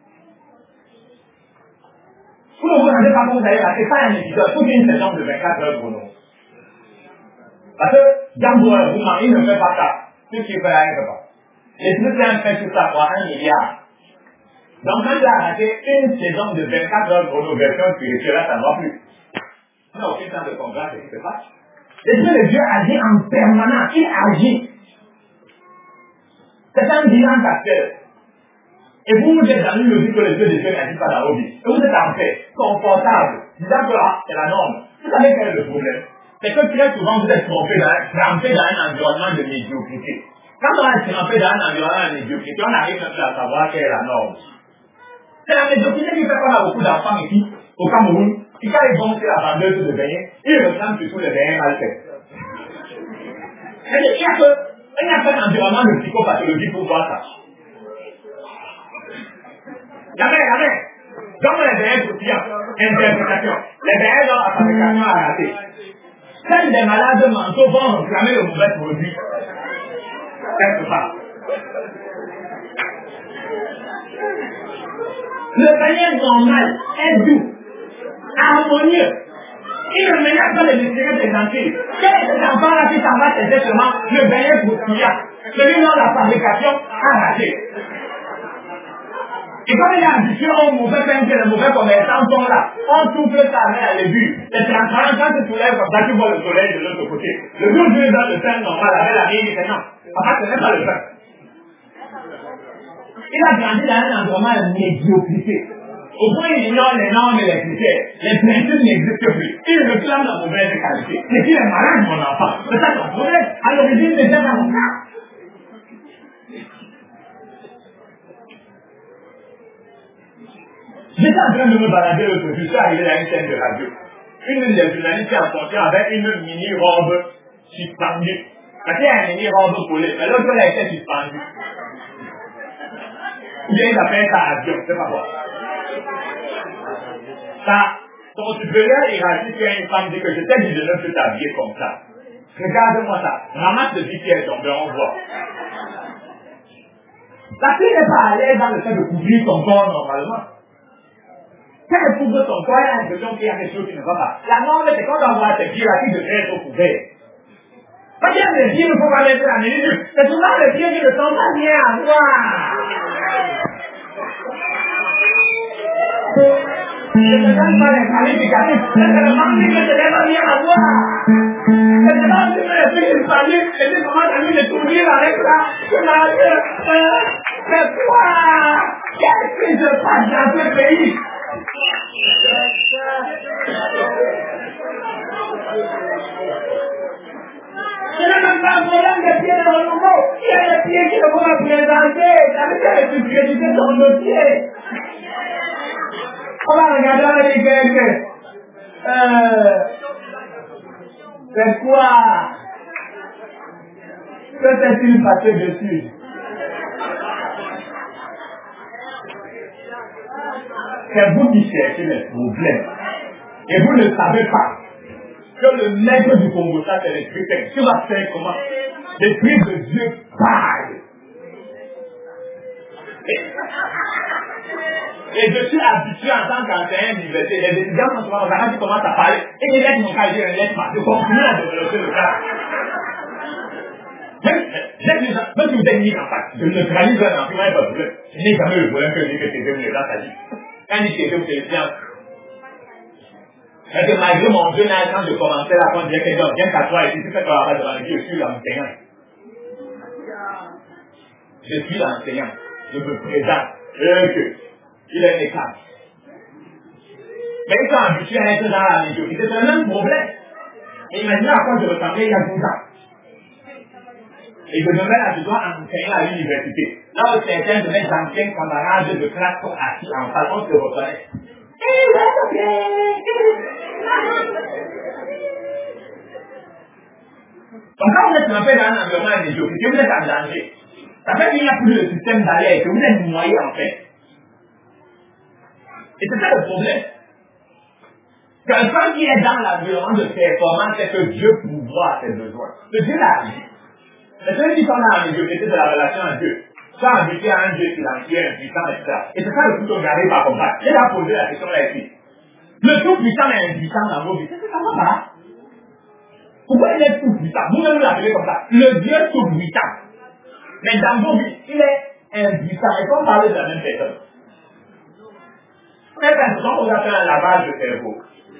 Vous ne vous rendez pas compte d'ailleurs, c'est pas un épisode, toute une saison de vingt-quatre heures pour nous. Parce que Django, vous il ne fait pas ça. Tout ce qu'il fait là, il ne fait pas. L'Esprit Saint fait tout ça pour un milliard. Donc quand il a arrêté une saison de vingt-quatre heures pour nos versions spirituelles, ça ne va plus. On n'a aucun temps de comprendre ce qui se passe. L'Esprit de Dieu agit en permanence, il agit. C'est un bilan actuel. Et vous, vous êtes dans une logique que le Dieu de Dieu n'agit pas dans vos vies. Et vous êtes en paix, confortable, disant que ah, c'est la norme. Vous savez quel est le problème? C'est que très souvent vous êtes trompé dans, trempé dans un environnement de médiocrité. Quand on est trempé dans un environnement de médiocrité, on arrive même à savoir quelle est la norme. C'est la médiocrité qui fait qu'on a beaucoup d'enfants ici, au Cameroun, qui quand ils vont sur la vendeuse de beignets, ils reclament surtout les beignets mal faits. Il n'y a que, il n'y a pas d'environnement de psychopathologie pour voir ça. Jamais, jamais. Comme les beignets croustillants, interprétation. Les beignets dans la fabrication à rater. Quand des malades mentaux vont réclamer le mauvais produit, quelque part. Le beignet normal est doux, harmonieux. Il ne ménage pas les mystères des dentiers. Quel est cet enfant-là qui s'en va tester seulement le beignet croustillant, celui dont la fabrication a raté? Et comme il est habitué au mauvais pain que les mauvais commerçants sont là, on souffle ça à l'ébu. C'est transparent quand tu soulèves comme ça, tu vois le soleil de l'autre côté. Le jour où tu es dans le pain normal, avec la vie, il dit non. Papa, ce n'est pas le pain. Il a grandi dans un environnement de médiocrité. Au point où il ignore les normes et les critères. Les principes n'existent plus. Il réclame la mauvaise qualité. Mais il est malade, mon enfant. C'est ça ton problème. À l'origine, c'est déjà dans mon cas. J'étais en train de me balader l'autre jour, je suis arrivé à une chaîne de radio. Une des journalistes qui a sorti avec une mini-robe suspendue. Parce qu'il y a une mini-robe collée, mais l'autre elle a été suspendue. Ou bien il appelle ça avion, je ne sais pas quoi. Ça, son supérieur hiérarchique qui est une femme dit que je t'ai dit de ne plus t'habiller comme ça. Regarde-moi ça, ramasse le vif qui est tombé, on voit. La fille n'est pas à l'aise dans le fait de couvrir son corps normalement. Quand elle couvre son corps, elle a l'impression qu'il y a quelque chose qui ne va pas. La norme, c'est quand on voit ses pieds, la fille devrait être couverte. Parce que les pieds ne faut pas mettre la minute. C'est souvent les pieds qui ne sont pas bien à voir. Je ne donne pas les qualificatifs. C'est seulement dit que ce n'est pas bien à voir. C'est seulement dit que les filles sont venues et tu commences à lui de tourner avec ça. Tu m'as dit, c'est quoi? Qu'est-ce qui se passe dans ce pays? Ce n'est même pas un problème de pieds de renouveau. Il y a des pieds qui vont représenter. Ça veut dire que tu crédites ton dossier. On va regarder, on va dire que... Euh... C'est quoi? Que s'est-il passé dessus? C'est vous qui cherchez les problèmes. Et vous ne savez pas que le maître du Congo, ça c'est l'esprit saint. Tu vas faire comment? L'esprit de Dieu parle. Et, et je suis habitué en tant qu'enseignant d'université. Les étudiants sont souvent en qui commencent à parler. Et les lettres m'ont pas dit, les lettres pas. Je continue à développer le cas. Même, même si vous êtes mis en face, je neutralise un enfant, il n'y a pas de problème. Je n'ai jamais eu le problème que j'ai que c'est comme les gens, ça dit. Quand il était c'est le science. Mais que malgré mon jeune âge, quand je commençais la fois, je disais que je viens qu'à toi et si tu fais ton devant le Dieu, je suis l'enseignant. Je suis l'enseignant. Je me présente. Et il est écart. Mais ils sont habitués à être dans la médiocrité. C'est le même problème. Et imaginez à quoi je ressemblais il y a douze ans. Et je me mets là, je dois enseigner à l'université. Là où certains de mes anciens camarades de classe sont assis en face, on se reconnaît. Donc quand vous êtes trempé dans un environnement de médiocrité, vous êtes en danger. Ça fait qu'il n'y a plus de système d'alerte, que vous êtes noyé en fait. Et c'est ça le problème. Quelqu'un qui est dans l'environnement de performance, c'est que Dieu pourvoit ses besoins. Que Dieu l'a dit. Mais ceux qui sont dans la médiocrité de la relation à Dieu sont habitués à un Dieu financier, impuissant, et cetera. Et c'est ça le plus qu'on n'arrive pas à comprendre. Il a posé la question là ici. Le tout-puissant est impuissant dans vos vies. C'est ce que ça va pas. Pourquoi il est tout-puissant? Vous-même vous l'appelez comme ça. Le Dieu tout-puissant. Mais dans vos vies, il est impuissant. Et qu'on parle de la même personne. Mais quand on a fait un lavage de cerveau,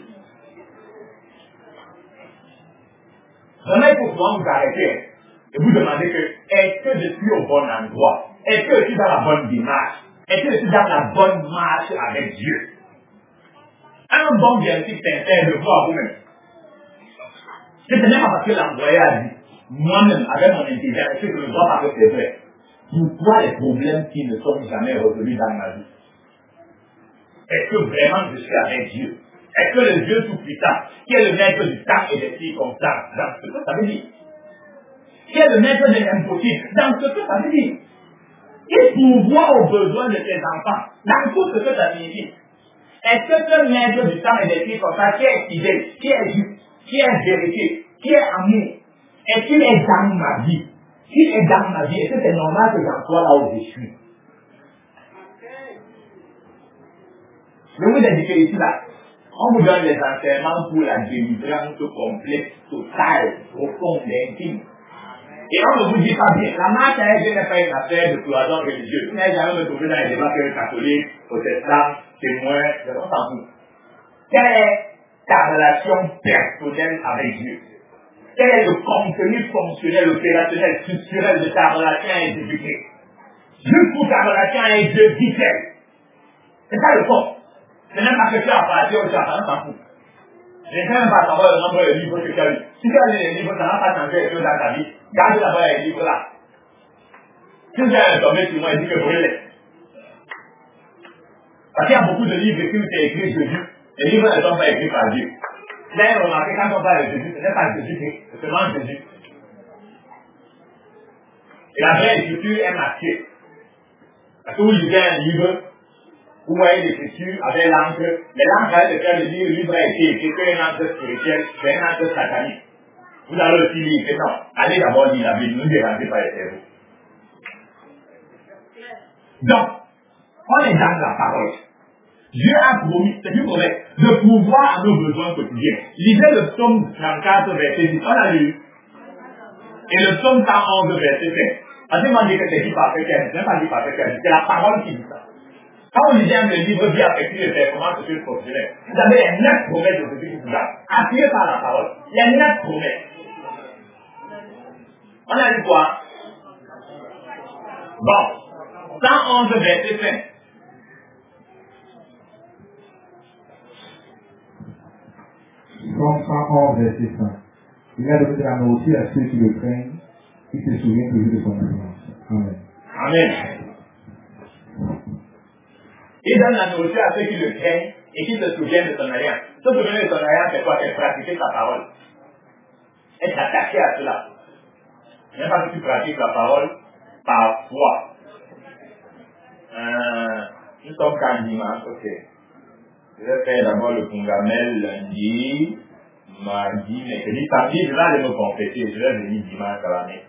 vraiment il faut souvent vous arrêter. Et vous demandez que, est-ce que je suis au bon endroit? Est-ce que je suis dans la bonne démarche? Est-ce que je suis dans la bonne marche avec Dieu? Un bon diagnostic sincère de vous à vous-même. Ce n'est même pas parce que l'employé a dit, moi-même, avec mon intelligence, est-ce que je ne dois pas que c'est vrai? Pourquoi les problèmes qui ne sont jamais résolus dans ma vie? Est-ce que vraiment je suis avec Dieu? Est-ce que le Dieu tout-puissant, qui est le maître du temps et des circonstances, dans ce que ça veut dire? Qui est le maître de l'impossible, dans ce que ça veut dire? Il pourvoit aux besoins de ses enfants, dans tout ce que ça signifie. Est-ce que ce maître du temps et des circonstances, qui est fidèle, qui est juste, qui est vérité, qui est amour, est-ce qu'il est dans ma vie? S'il est dans ma vie, est-ce que c'est normal que j'en sois là où je suis? Je vous ai dit que ici, là, on vous donne des enseignements pour la délivrance complète, totale, profonde, intime. Et on ne vous dit pas bien, la marche à Dieu n'est pas une affaire de cloison religieuse. Vous n'avez jamais me trouvé dans les débats que catholique, protestant, témoin, on s'en fout. Quelle est ta relation personnelle avec Dieu? Quel est le contenu fonctionnel, opérationnel, structurel de ta relation individuelle? Jusqu'où ta relation avec Dieu dit-elle? C'est ça le fond. C'est même pas que tu as parlé au Japon, on s'en fout. Je ne sais même pas savoir le nombre de livres que tu as lu. Si tu as lu les livres, ça n'a pas changé les choses dans ta vie. Garde d'abord les livres là. Si tu as un tombé sur moi, il dit que brûlez. Parce qu'il y a beaucoup de livres écrits où c'est écrit Jésus. Les livres ne sont pas écrits par Dieu. Vous avez remarqué, quand on parle de Jésus, ce n'est pas Jésus, c'est seulement Jésus. Et la vraie écriture est masquée. Parce que vous lisez un livre, vous voyez l'écriture avec l'encre, mais l'encre avec lequel le livre a été écrit, c'est une encre spirituelle, c'est une encre satanique. Vous allez aussi lire que non, allez d'abord lire la Bible, ne dérangez pas les cerveaux. Donc, on est dans la parole. Dieu a promis, c'est plus correct, de pouvoir à nos besoins quotidiens. Lisez le psaume trente-quatre, verset dix, on a lu. Et le psaume cent onze, verset cinq. Parce que moi, je dis que c'est dit par quelqu'un, c'est pas dit par quelqu'un, c'est la parole qui dit ça. Quand vous lisez un livre Vie affective et performance sociale professionnelle, vous avez les neuf promesses de Jésus qui vous donnent, appuyées par la parole. Les neuf promesses. On a dit quoi? Bon, cent onze, verset cinq. Psaume cent onze, verset cinq. Il a donné de la nourriture à ceux qui le craignent, qui se souviennent toujours de son alliance. Amen. Amen. Il donne la nourriture à ceux qui le craignent et qui se souviennent de son alliance. Se souvenir de son alliance, c'est quoi? C'est pratiquer sa parole. Être attaché à cela. Même pas que tu pratiques la parole par foi. Euh, nous sommes quand dimanche, ok. Je vais faire d'abord le Kungamel lundi, mardi, mercredi, samedi, je vais aller me confesser, je vais venir dimanche à la messe.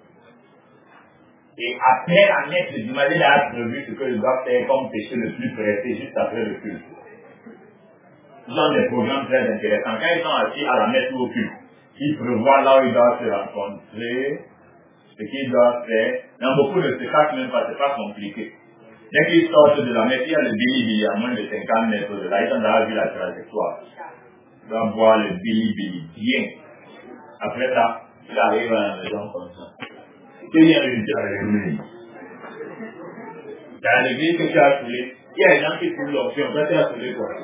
Et après la messe de dimanche, il a prévu ce que je dois faire comme péché le plus pressé juste après le culte. Ils ont des programmes très intéressants. Quand ils sont assis à la messe ou au culte, ils prévoient là où ils doivent se rencontrer, ce qu'ils doivent faire. Dans beaucoup ne se cachent même pas, c'est pas compliqué. Dès qu'ils sortent de la messe, il y a le Billy-Billy à moins de cinquante mètres de là. Ils ont déjà vu la trajectoire. Ils doivent voir le Billy-Billy bien. Après ça, il arrive à la maison comme ça. Qu'il y a eu à l'église. Dans l'église que tu as foulé, il y a des gens qui foulent l'option. Toi, tu as foulé quoi?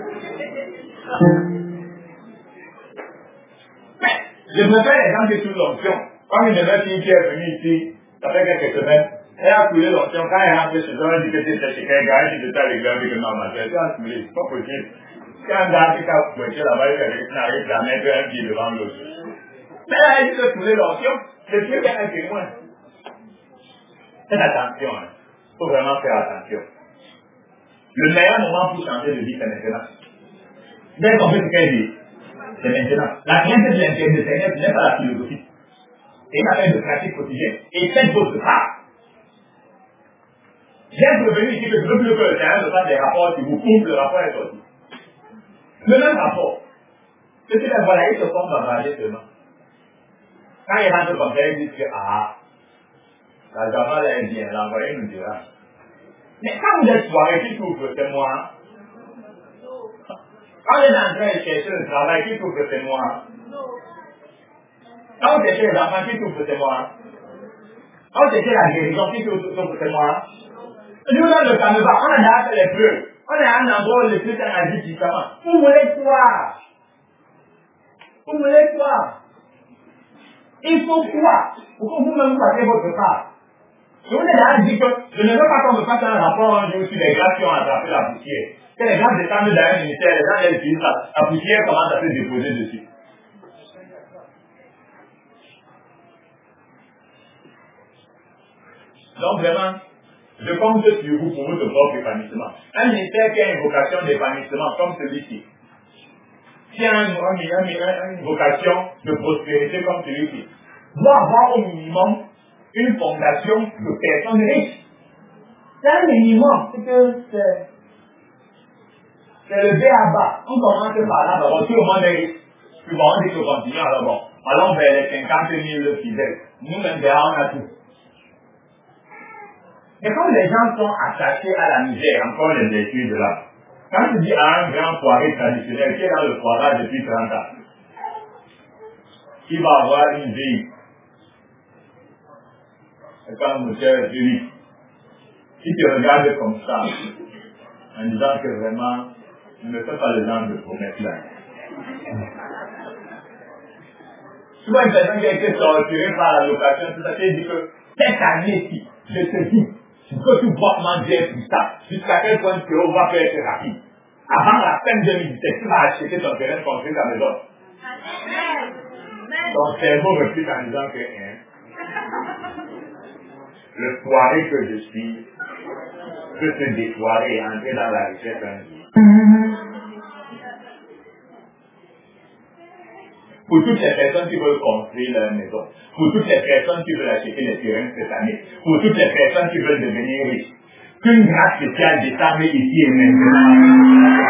Mais, je préfère les gens qui foulent l'option. Comme une de mes filles qui est venue ici, ça fait quelques semaines, elle a foulé l'option. Quand elle est rentrée chez elle, elle dit que c'était chez quelqu'un, elle dit que c'était à l'église, elle dit que non, ma soeur, tu as foulé, c'est pas possible. Quand un gars qui a foulé là-bas, il n'arrive à mettre un pied devant l'autre. Mais elle a dit que foulé l'option, c'est plus qu'un témoin. Faites attention, il hein. faut vraiment faire attention. Le meilleur moment pour changer de vie, c'est maintenant. Vous avez compris ce qu'elle dit? C'est maintenant. La crainte de l'intérêt de Seigneur, ce n'est pas la philosophie. C'est une affaire de pratique quotidienne. Et faites votre part. J'ai prévenu ici que je veux plus que le Seigneur se fasse des rapports sur vous, pour le rapport est sorti. Le même rapport. Ceux qui les voilà, ils se font bavarder seulement. Quand ils rentrent comme ça, ils disent que, ah, la Java là est bien, l'envoyé nous dira. Mais quand vous êtes soirée, qui t'ouvre, c'est moi. Quand vous êtes en train de chercher le travail, qui t'ouvre, c'est moi. Quand vous cherchez les enfants, qui t'ouvre, c'est moi. Quand vous cherchez la guérison, qui t'ouvre, c'est moi. Nous, dans le Canada, on a déjà fait les preuves. On est à un endroit où le Christ a dit puissamment. Vous voulez quoi? Vous voulez quoi? Il faut quoi? Pour que vous-même fassiez votre part. Je vous ai déjà dit que je ne veux pas qu'on me fasse un rapport un jour sur les gars qui ont attrapé la poussière. Que les gens descendent dans un ministère, les gens les utilisent ça. La poussière commence à se déposer dessus. Donc vraiment, je compte sur vous pour votre propre épanouissement. Un ministère qui a une vocation d'épanouissement comme celui-ci, qui a une, une, une, une vocation de prospérité comme celui-ci, doit avoir au minimum une fondation de personnes riches. C'est un minimum, c'est que c'est, c'est le B à bas. On commence par là, d'abord, tout le monde est riche. Puis bon, on dit que continue, alors bon, allons vers les cinquante mille fidèles. Nous-mêmes, derrière, on a tout. Et quand les gens sont attachés à la misère, encore les blessures de là, quand tu dis à un grand poirier traditionnel qui est dans le foirage depuis trente ans, il va avoir une vie, c'est comme mon cher Julie, qui te regarde comme ça, en disant que vraiment, ne me fais pas le genre de promesses là. Souvent, une personne qui a été torturée par la location, tout ça, qui dit que cette année-ci, je te dis, que tu vas manger tout ça, jusqu'à quel point tu vas faire être rapide. Avant la fin de deux mille dix-sept, tu vas acheter ton terrain, construire ta maison. Ton cerveau refuse en disant que hein, le foiré que je suis peut se défoirer et entrer dans la richesse un jour. Pour toutes les personnes qui veulent construire leur maison, pour toutes les personnes qui veulent acheter les terrains cette année, pour toutes les personnes qui veulent devenir riches, qu'une grâce spéciale descende ici et maintenant.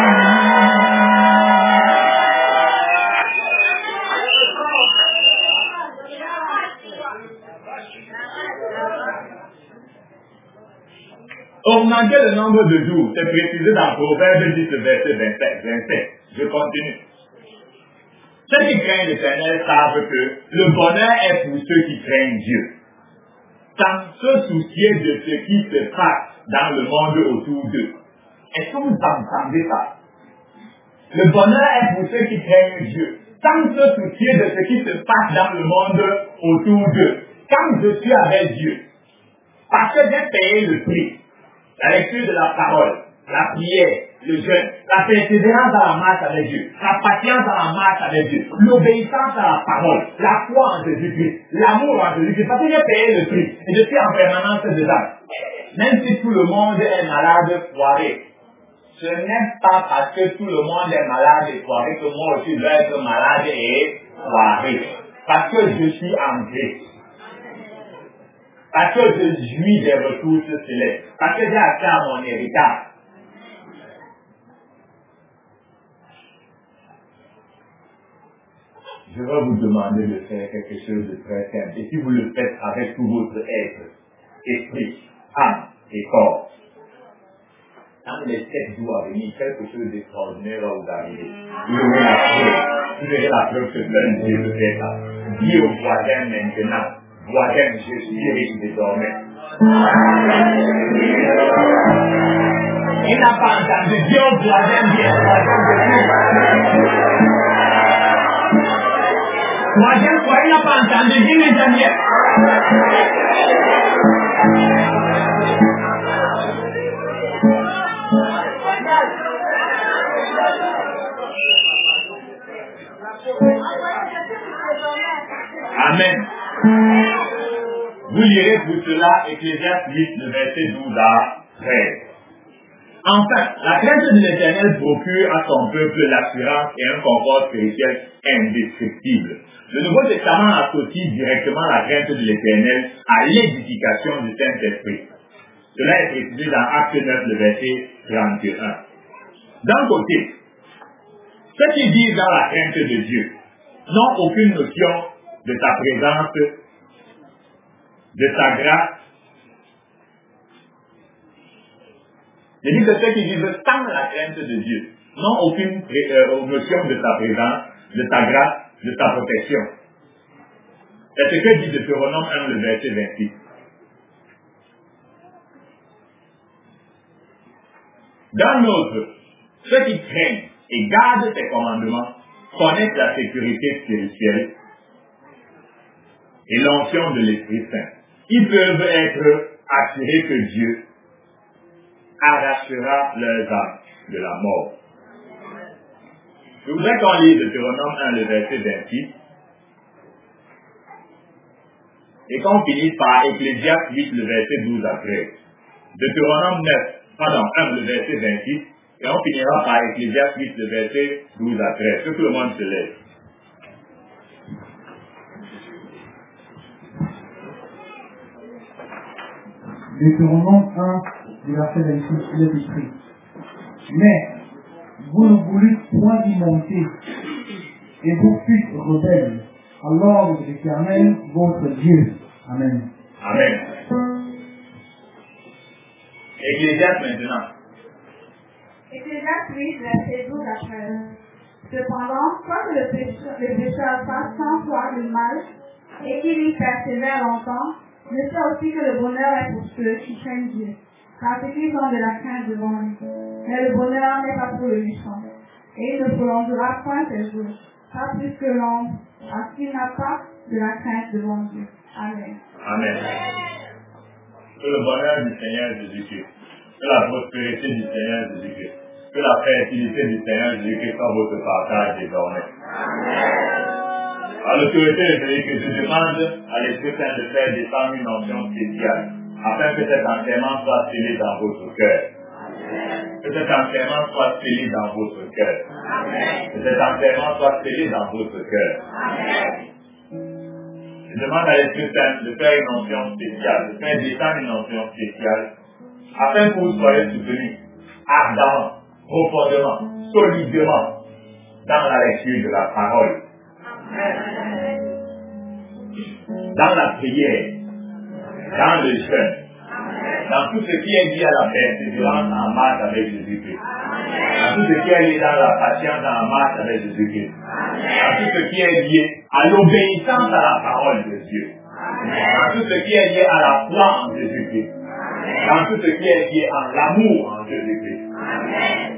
Augmenter le nombre de jours, c'est précisé dans Proverbe dix, verset vingt-sept. vingt-sept. Je continue. Ceux qui craignent l'Éternel savent que le bonheur est pour ceux qui craignent Dieu. Sans se soucier de ce qui se passe dans le monde autour d'eux. Est-ce que vous entendez ça? Le bonheur est pour ceux qui craignent Dieu, sans se soucier de ce qui se passe dans le monde autour d'eux. Quand je suis avec Dieu, parce que j'ai payé le prix, la lecture de la parole, la prière, le jeûne, la persévérance dans la marche avec Dieu, la patience dans la marche avec Dieu, l'obéissance à la parole, la foi en Jésus-Christ, l'amour en Jésus-Christ, parce que j'ai payé le prix et je suis en permanence dedans. Même si tout le monde est malade, foiré, ce n'est pas parce que tout le monde est malade et foiré que moi aussi je vais être malade et foiré. Parce que je suis en Christ. Parce que je jouis des ressources célestes. Parce que j'ai accès à mon héritage. Je vais vous demander de faire quelque chose de très simple. Et si vous le faites avec tout votre être, esprit, âme et corps, dans les sept jours à venir, quelque chose d'extraordinaire va vous arriver. Vous verrez la preuve. Vous verrez la preuve que seul Dieu peut faire ça. Dis au voisin maintenant, voisin, je suis riche désormais. Il n'a pas entendu. Dis au voisin, bien, voisin, je suis. Voisin, quoi, il n'a pas entendu. Dis mes amis. Amen. Vous lirez pour cela Ecclésiaste huit, le verset douze à treize. Enfin, la crainte de l'Éternel procure à son peuple l'assurance et un confort spirituel indescriptible. Le Nouveau Testament associe directement la crainte de l'Éternel à l'édification du Saint-Esprit. Cela est précisé dans Acte neuf, le verset trente et un. D'un côté, ceux qui vivent dans la crainte de Dieu n'ont aucune notion de sa présence, de sa grâce. Je dis que ceux qui vivent sans la crainte de Dieu n'ont aucune euh, notion de sa présence, de sa grâce, de sa protection. C'est ce que dit Deutéronome un, le verset vingt-six. D'un autre, ceux qui craignent et gardent ses commandements connaissent la sécurité spirituelle et l'onction de l'Esprit Saint. Ils peuvent être assurés que Dieu arrachera leurs âmes de la mort. Je voudrais qu'on lise Deutéronome un, le verset vingt-six, et qu'on finisse par Ecclésiaste huit, le verset douze à treize. Deutéronome neuf, pardon, un, le verset vingt-six, et on finira par Ecclésiaste huit, le verset douze à treize. Que tout le monde se lève. Deutéronome un, du verset vingt-six, il est écrit. Mais vous ne voulûtes point y monter, et vous fûtes rebelles à l'ordre de l'Éternel, votre Dieu. Amen. Amen. Ecclésiaste maintenant. Ecclésiaste huit, verset douze à treize. Cependant, quoique le pécheur, le pécheur fasse cent fois le mal, et qu'il y persévère longtemps, je sais aussi que le bonheur est pour ceux qui craignent Dieu, parce qu'ils ont de la crainte devant lui. Mais le bonheur n'est pas pour le méchant, et il ne prolongera point ses jours, pas plus que l'ombre, parce qu'il n'a pas de la crainte devant Dieu. Amen. Amen. Que le bonheur du Seigneur Jésus-Christ, que la prospérité du Seigneur Jésus-Christ, que la fertilité du Seigneur Jésus-Christ soit votre partage désormais. À l'autorité de Jésus-Christ, je demande à l'Esprit Saint de faire descendre une onction spéciale, afin que cet enterrement soit scellé dans votre cœur. Que cet enterrement soit scellé dans votre cœur. Que cet enterrement soit scellé dans votre cœur. Je demande à l'Esprit Saint de faire une onction spéciale, de faire descendre une onction spéciale, afin que vous soyez soutenus ardemment, profondément, solidement dans la lecture de la parole, dans la prière, dans le jeûne, dans tout ce qui est lié à la persévérance en marche avec Jésus-Christ, dans tout ce qui est lié dans la patience en marche avec Jésus-Christ, dans tout ce qui est lié à l'obéissance à la parole de Dieu, dans tout ce qui est lié à la foi en Jésus-Christ, dans tout ce qui est lié à l'amour en Jésus-Christ.